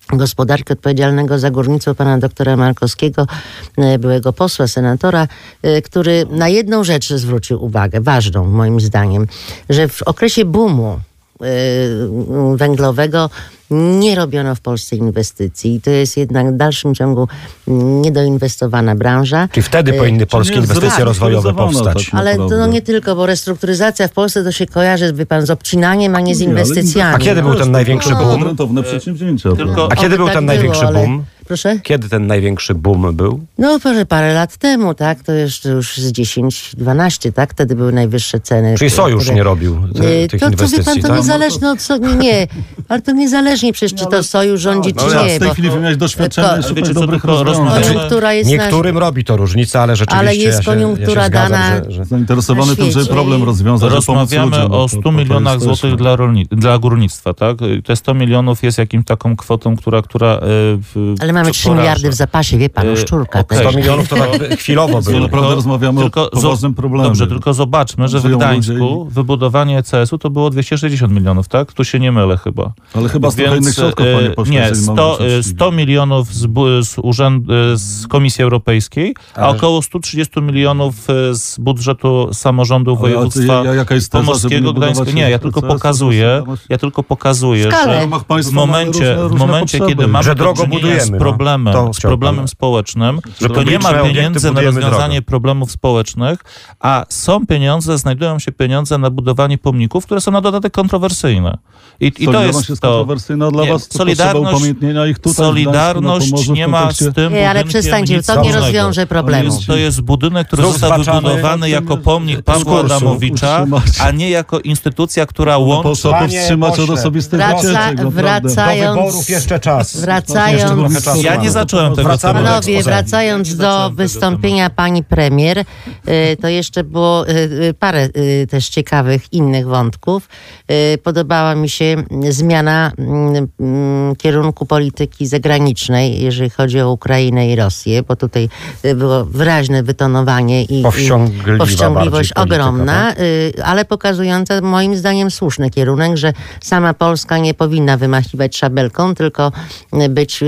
gospodarki odpowiedzialnego za górnictwo pana doktora Markowskiego, byłego posła, senatora, który na jedną rzecz zwrócił uwagę, ważną moim zdaniem, że w okresie boomu węglowego nie robiono w Polsce inwestycji. I to jest jednak w dalszym ciągu niedoinwestowana branża. Czyli wtedy powinny polskie inwestycje rozwojowe powstać. Tak, ale to no nie tylko, bo restrukturyzacja w Polsce to się kojarzy, wie pan, z obcinaniem, a nie z inwestycjami. A kiedy był ten największy boom? Rentowne przedsięwzięcia. Tylko, a kiedy był ten największy boom? Proszę? Kiedy ten największy boom był? No parę, parę lat temu, tak? To jeszcze już z dziesięć dwanaście, tak? Wtedy były najwyższe ceny. Czyli Sojusz które... nie robił te, tych to, inwestycji, to, wie pan, to tak? niezależnie od... So... Nie, ale to niezależnie przecież, czy to Sojusz rządzi, no, czy no, nie. W tej chwili miałeś doświadczenie, ko- szukać wiecie, dobrych co, rozwiązań. Jest Niektórym na... robi to różnicę, ale rzeczywiście ale jest ja się, koniunktura ja się zgadzam, dana że, że... Zainteresowany tym, żeby problem rozwiązać. Rozmawiamy ludziom, o stu milionach złotych dla, rolni- dla górnictwa, tak? Te sto milionów jest jakimś taką kwotą, która... która yy, ale mamy trzy miliardy w zapasie, wie pan, szczurka. Okay. Też. sto milionów to tak chwilowo było. Naprawdę rozmawiamy tylko, o poważnym problemie. Dobrze, tylko zobaczmy, że w Gdańsku i... wybudowanie C S u to było dwieście sześćdziesiąt milionów, tak? Tu się nie mylę chyba. Ale chyba z trochę innych środków, panie pośle. Nie, sto, sto milionów z, z, urzęd, z Komisji Europejskiej, ale... a około sto trzydzieści milionów z budżetu samorządu województwa ja, jaka jest teza, pomorskiego, Gdańskiego. Nie, ja tylko pokazuję, ja tylko pokazuję, że w momencie, różne, różne w momencie kiedy mamy do czynienia z problemem, no, z problemem społecznym, że to nie ma pieniędzy na rozwiązanie drogę. problemów społecznych, a są pieniądze, znajdują się pieniądze na budowanie pomników, które są na dodatek kontrowersyjne. I, i to jest, jest to... kontrowersyjna dla nie, was, to Solidarność, ich tutaj Solidarność Gdańsku, nie ma z tym nie, ale przestańcie, to nie rozwiąże problemu. To jest, to jest budynek, który Znów został zbaczamy, wybudowany jako pomnik Pawła Adamowicza, a nie jako instytucja, która łączy... Po powstrzymać od osobistych wycieczek. Wracając... Do wyborów jeszcze czas. Wracając... Ja nie zacząłem tego Panowie, wracając do wystąpienia pani premier, to jeszcze było parę też ciekawych innych wątków. Podobała mi się zmiana kierunku polityki zagranicznej, jeżeli chodzi o Ukrainę i Rosję, bo tutaj było wyraźne wytonowanie i, i powściągliwość ogromna, tak? Ale pokazująca moim zdaniem słuszny kierunek, że sama Polska nie powinna wymachiwać szabelką, tylko być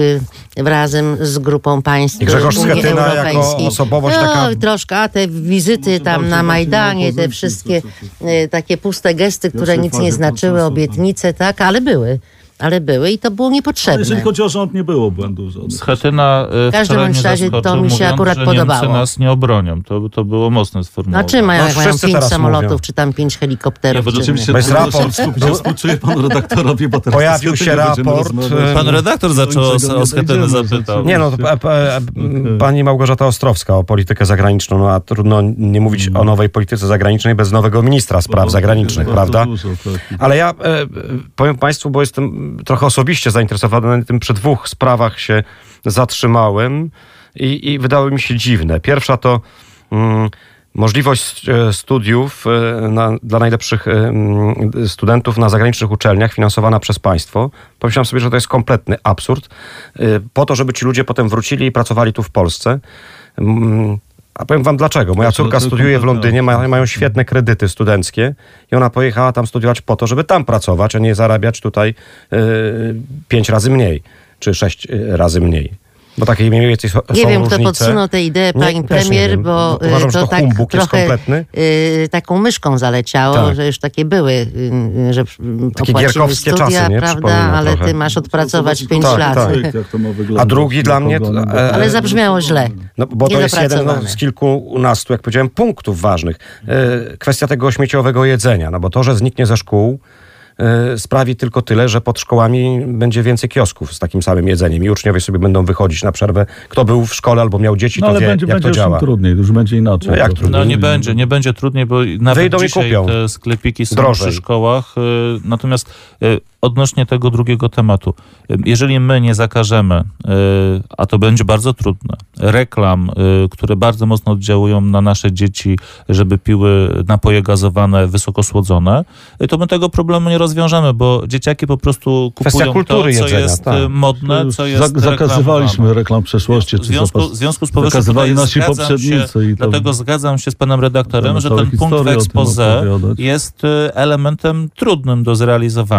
razem z grupą państw Unii Europejskiej. Osobowość no, taka... troszkę, a te wizyty tam na Majdanie, te wszystkie takie puste gesty, które nic nie znaczyły, obietnice, tak, ale były. Ale były i to było niepotrzebne. Ale jeżeli chodzi o rząd, nie było błędów żadnych. Schetyna w każdym razie to mi się mówiąc, akurat że podobało. Niemcy nas nie obronią. To, to było mocne sformułowanie. No czy mają, no, jak mają pięć samolotów, mówią. czy tam pięć helikopterów? Nie, bo rzeczywiście bez raport. Współczuję panu redaktorowi, bo teraz pojawił się raport. Pan redaktor zaczął o Schetynę zapytał. Nie no, p- p- pani Małgorzata Ostrowska o politykę zagraniczną, no a trudno nie mówić o nowej polityce zagranicznej bez nowego ministra spraw zagranicznych, prawda? Ale ja powiem państwu, bo jestem trochę osobiście zainteresowany tym, przy dwóch sprawach się zatrzymałem i, i wydały mi się dziwne. Pierwsza to mm, możliwość studiów na, dla najlepszych y, studentów na zagranicznych uczelniach finansowana przez państwo. Pomyślałem sobie, że to jest kompletny absurd. Y, po to, żeby ci ludzie potem wrócili i pracowali tu w Polsce. Y, A powiem wam dlaczego. Moja córka studiuje w Londynie, ma, mają świetne kredyty studenckie i ona pojechała tam studiować po to, żeby tam pracować, a nie zarabiać tutaj yy, pięć razy mniej, czy sześć razy mniej. Bo takie mniej więcej są Nie wiem, różnice. kto podsunął tę ideę, pani nie, premier, bo Uważam, to, to tak trochę y, taką myszką zaleciało, tak. Że już takie były, y, że takie opłaciły studia, czasy, nie? prawda, ale trochę. Ty masz odpracować pięć tak, lat. Tak. A drugi dla mnie... E, ale zabrzmiało źle. No, bo to jest jeden no, z kilkunastu, jak powiedziałem, punktów ważnych. E, kwestia tego śmieciowego jedzenia, no bo to, że zniknie ze szkół, sprawi tylko tyle, że pod szkołami będzie więcej kiosków z takim samym jedzeniem i uczniowie sobie będą wychodzić na przerwę. Kto był w szkole albo miał dzieci, no, to ale wie, będzie, jak będzie to działa. trudniej, już będzie inaczej. No, jak trudniej? No nie będzie, nie będzie trudniej, bo nawet Wyjdą dzisiaj i kupią. te sklepiki są drożej. przy szkołach. Natomiast odnośnie tego drugiego tematu, jeżeli my nie zakażemy, a to będzie bardzo trudne, reklam, które bardzo mocno oddziałują na nasze dzieci, żeby piły napoje gazowane wysokosłodzone, to my tego problemu nie rozwiążemy, bo dzieciaki po prostu kupują to, co jedzenia, jest tak. modne, co jest Zak- Zakazywaliśmy reklam w przeszłości. W związku, w związku z powyższym zakazywali nasi poprzednicy. Się, i to... Dlatego zgadzam się z panem redaktorem, że ten punkt w exposé jest elementem trudnym do zrealizowania.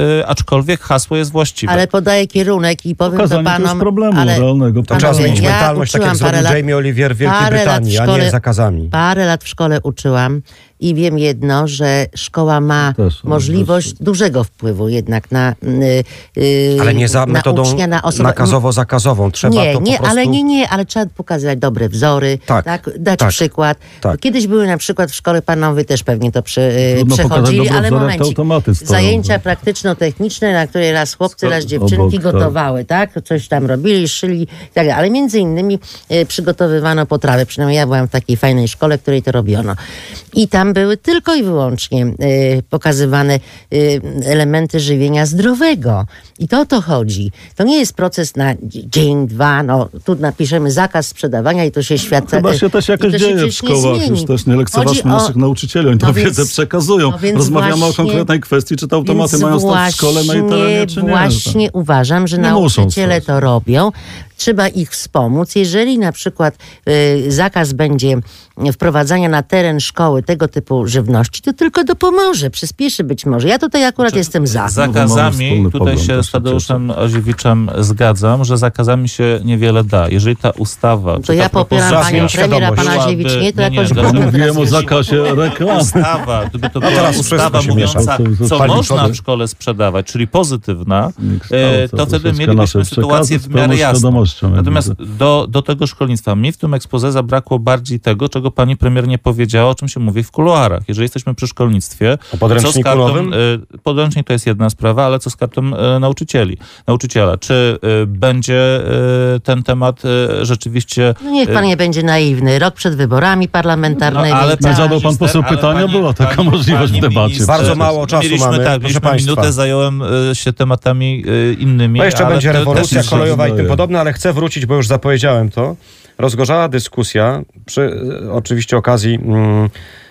y, aczkolwiek hasło jest właściwe. Ale podaję kierunek i powiem Pokazanie to panom... problemu ale, realnego. To trzeba zmienić ja mentalność, tak jak zrobił lat, Jamie Oliver w Wielkiej Brytanii, szkole, a nie zakazami. Parę lat w szkole uczyłam i wiem jedno, że szkoła ma też, możliwość też. dużego wpływu jednak na y, y, Ale nie za na metodą ucznia, na osobę. nakazowo-zakazową. Trzeba nie, to po nie, prostu... ale nie, nie, ale trzeba pokazać dobre wzory, Tak, tak, dać tak, przykład. tak. Kiedyś były na przykład w szkole panowie też pewnie to prze, y, Trudno pokazać przechodzili, dobre ale wzory, jak te momencik. automaty stoją, Zajęcia tak. praktyczno-techniczne, na które raz chłopcy, raz Obok, dziewczynki tak. gotowały, tak? Coś tam robili, szyli i tak dalej. Ale między innymi y, przygotowywano potrawy. Przynajmniej ja byłam w takiej fajnej szkole, w której to robiono. I tam były tylko i wyłącznie y, pokazywane y, elementy żywienia zdrowego. I to o to chodzi. To nie jest proces na dzień, dwa, no tu napiszemy zakaz sprzedawania i to się świadczy. Chyba się też jakoś dzieje w szkołach, już też nie lekceważmy o... naszych nauczycieli, oni no tę więc, wiedzę przekazują. No Rozmawiamy właśnie, o konkretnej kwestii, czy te automaty mają stać w szkole na terenie, czy nie. Właśnie uważam, że nie nauczyciele to robią. Trzeba ich wspomóc. Jeżeli na przykład y, zakaz będzie wprowadzania na teren szkoły tego typu żywności, to tylko dopomoże, przyspieszy być może. Ja tutaj akurat Znaczy, jestem za. Zakazami, tutaj się z Tadeuszem Oziewiczem zgadzam, że zakazami się niewiele da. Jeżeli ta ustawa... To ja popieram panią premier, a pan Aziewicz nie, to nie, jakoś... nie, Ja mówiłem o zakazie reklam. Ustawa, gdyby to była teraz ustawa mówiąca, co Pali można szkody. w szkole sprzedawać, czyli pozytywna, Kształca e, to wtedy troszeczkę mielibyśmy nasze sytuację przekazy w miarę z pełną jasną. świadomością, jak Natomiast widzę. do, do tego szkolnictwa mi w tym exposé zabrakło bardziej tego, czego pani premier nie powiedziała, o czym się mówi w kuluarach. Jeżeli jesteśmy przy szkolnictwie, O podręczniku co z kartą, nowym? e, podręcznik to jest jedna sprawa, ale co z kartą e, nauczycieli, nauczyciela? Czy e, będzie e, ten temat e, rzeczywiście... No niech pan nie będzie naiwny. Rok przed wyborami parlamentarnymi. No, ale tak. zadał pan poseł ale pytania, pani- była taka pani- możliwość pani w debacie. minister- Bardzo mało czasu mieliśmy, mamy, tak, proszę mieliśmy państwa. minutę, zająłem e, się tematami e, innymi. No jeszcze ale będzie to rewolucja też- kolejowa i tym zdaje. podobne, ale chcę wrócić, bo już zapowiedziałem to. Rozgorzała dyskusja przy e, oczywiście okazji mm,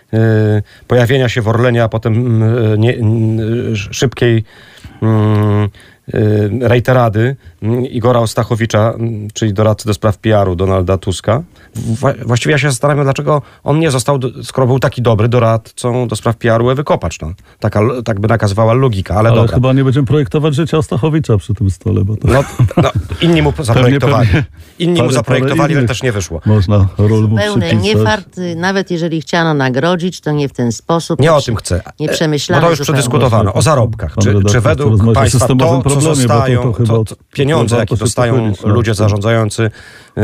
e, pojawienia się w Orlenie, a potem mm, nie, mm, szybkiej mm, e, rejterady mm, Igora Ostachowicza, mm, czyli doradcy do spraw P R-u Donalda Tuska. Wła- właściwie ja się zastanawiam, dlaczego on nie został, do- skoro był taki dobry doradcą do spraw P R-u Ewy Kopacz. No. Taka, tak by nakazywała logika, ale, Ale dobra. chyba nie będziemy projektować życia Ostachowicza przy tym stole, bo to No, no, inni mu zaprojektowali. pewnie Inni mu parę- zaprojektowali, parę ale innych. też nie wyszło. można ról mu Pełny przypisać. niefart, y, nawet jeżeli chciano nagrodzić, to nie w ten sposób. Nie o przy- tym chcę. Nie Bo przemyślane to już zupełnie. przedyskutowano. O zarobkach. Pan Czy, redaktor czy chce według rozmawiać o państwa systemowym to, co problemie, bo to- dostają, to chyba to, to pieniądze, warto jakie się dostają pochylić nad ludzie tym. zarządzający y,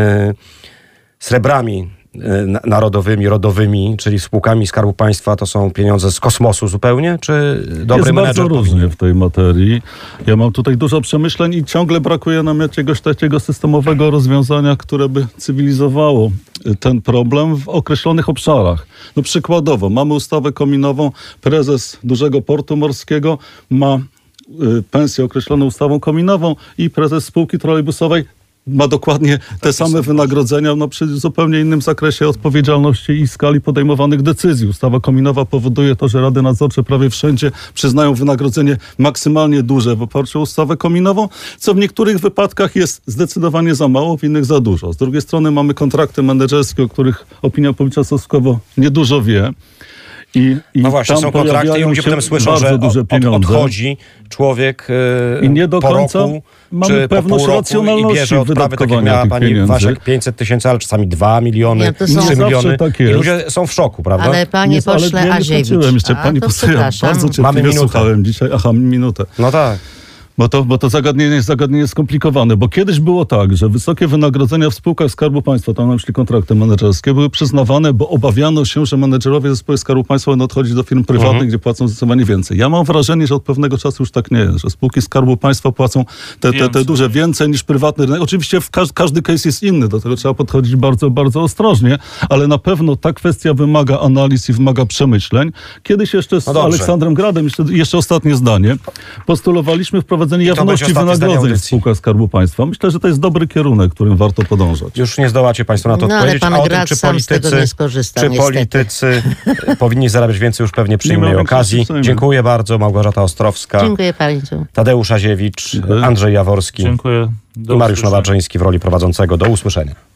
srebrami y, na- narodowymi, rodowymi, czyli spółkami Skarbu Państwa, to są pieniądze z kosmosu zupełnie, czy dobry Jest bardzo menedżer różnie powinien? w tej materii. Ja mam tutaj dużo przemyśleń i ciągle brakuje nam jakiegoś takiego systemowego rozwiązania, które by cywilizowało ten problem w określonych obszarach. No przykładowo, mamy ustawę kominową, prezes dużego portu morskiego ma y, pensję określoną ustawą kominową i prezes spółki trolejbusowej ma dokładnie te same wynagrodzenia, no przy zupełnie innym zakresie odpowiedzialności i skali podejmowanych decyzji. Ustawa kominowa powoduje to, że rady nadzorcze prawie wszędzie przyznają wynagrodzenie maksymalnie duże w oparciu o ustawę kominową, co w niektórych wypadkach jest zdecydowanie za mało, w innych za dużo. Z drugiej strony mamy kontrakty menedżerskie, o których opinia publiczna stosunkowo niedużo wie. I, i No właśnie, tam są kontrakty i pojawiają ludzie się potem słyszą, bardzo że duże od, pieniądze. odchodzi człowiek yy, I nie do po końca roku, mamy czy po pewność pół roku racjonalności i bierze odprawy, tak jak wydatkowania miała tych pani pieniędzy. Waszek, pięćset tysięcy, ale czasami dwa miliony, Nie, to trzy są- Nie zawsze miliony. tak I jest. ludzie są w szoku, prawda? Ale panie Jest, ale pośle ja nie Aziewicz, skończyłem jeszcze, a, pani to poseł, ja przepraszam. bardzo Mamy cierpliwie minutę. słuchałem dzisiaj. Aha, minutę. No tak. Bo to, bo to zagadnienie jest zagadnienie skomplikowane, bo kiedyś było tak, że wysokie wynagrodzenia w spółkach Skarbu Państwa, tam na myśli kontrakty menedżerskie, były przyznawane, bo obawiano się, że menedżerowie ze spółek Skarbu Państwa będą odchodzić do firm prywatnych, Mhm. gdzie płacą zdecydowanie więcej. Ja mam wrażenie, że od pewnego czasu już tak nie jest, że spółki Skarbu Państwa płacą te, te, te Więcej. duże więcej niż prywatny rynek. Oczywiście w każ- każdy case jest inny, do tego trzeba podchodzić bardzo, bardzo ostrożnie, ale na pewno ta kwestia wymaga analiz i wymaga przemyśleń. Kiedyś jeszcze z No dobrze. Aleksandrem Gradem, jeszcze, jeszcze ostatnie zdanie, postulowaliśmy wprowadzenie to będzie jawności ostatnie zdanie wynagrodzeń w audycji. spółkach Skarbu Państwa. Myślę, że to jest dobry kierunek, którym warto podążać. Już nie zdołacie Państwo na to No, ale odpowiedzieć. pan A o tym, Grad czy sam z tego politycy, nie skorzystał, czy niestety. politycy powinni zarabiać więcej, już pewnie przy Nie innej miał okazji. większości w Sejmie. Dziękuję bardzo. Małgorzata Ostrowska, Dziękuję państwu. Tadeusz Aziewicz, Dziękuję. Andrzej Jaworski Dziękuję. Do i Mariusz usłyszenia. Nowaczyński w roli prowadzącego. Do usłyszenia.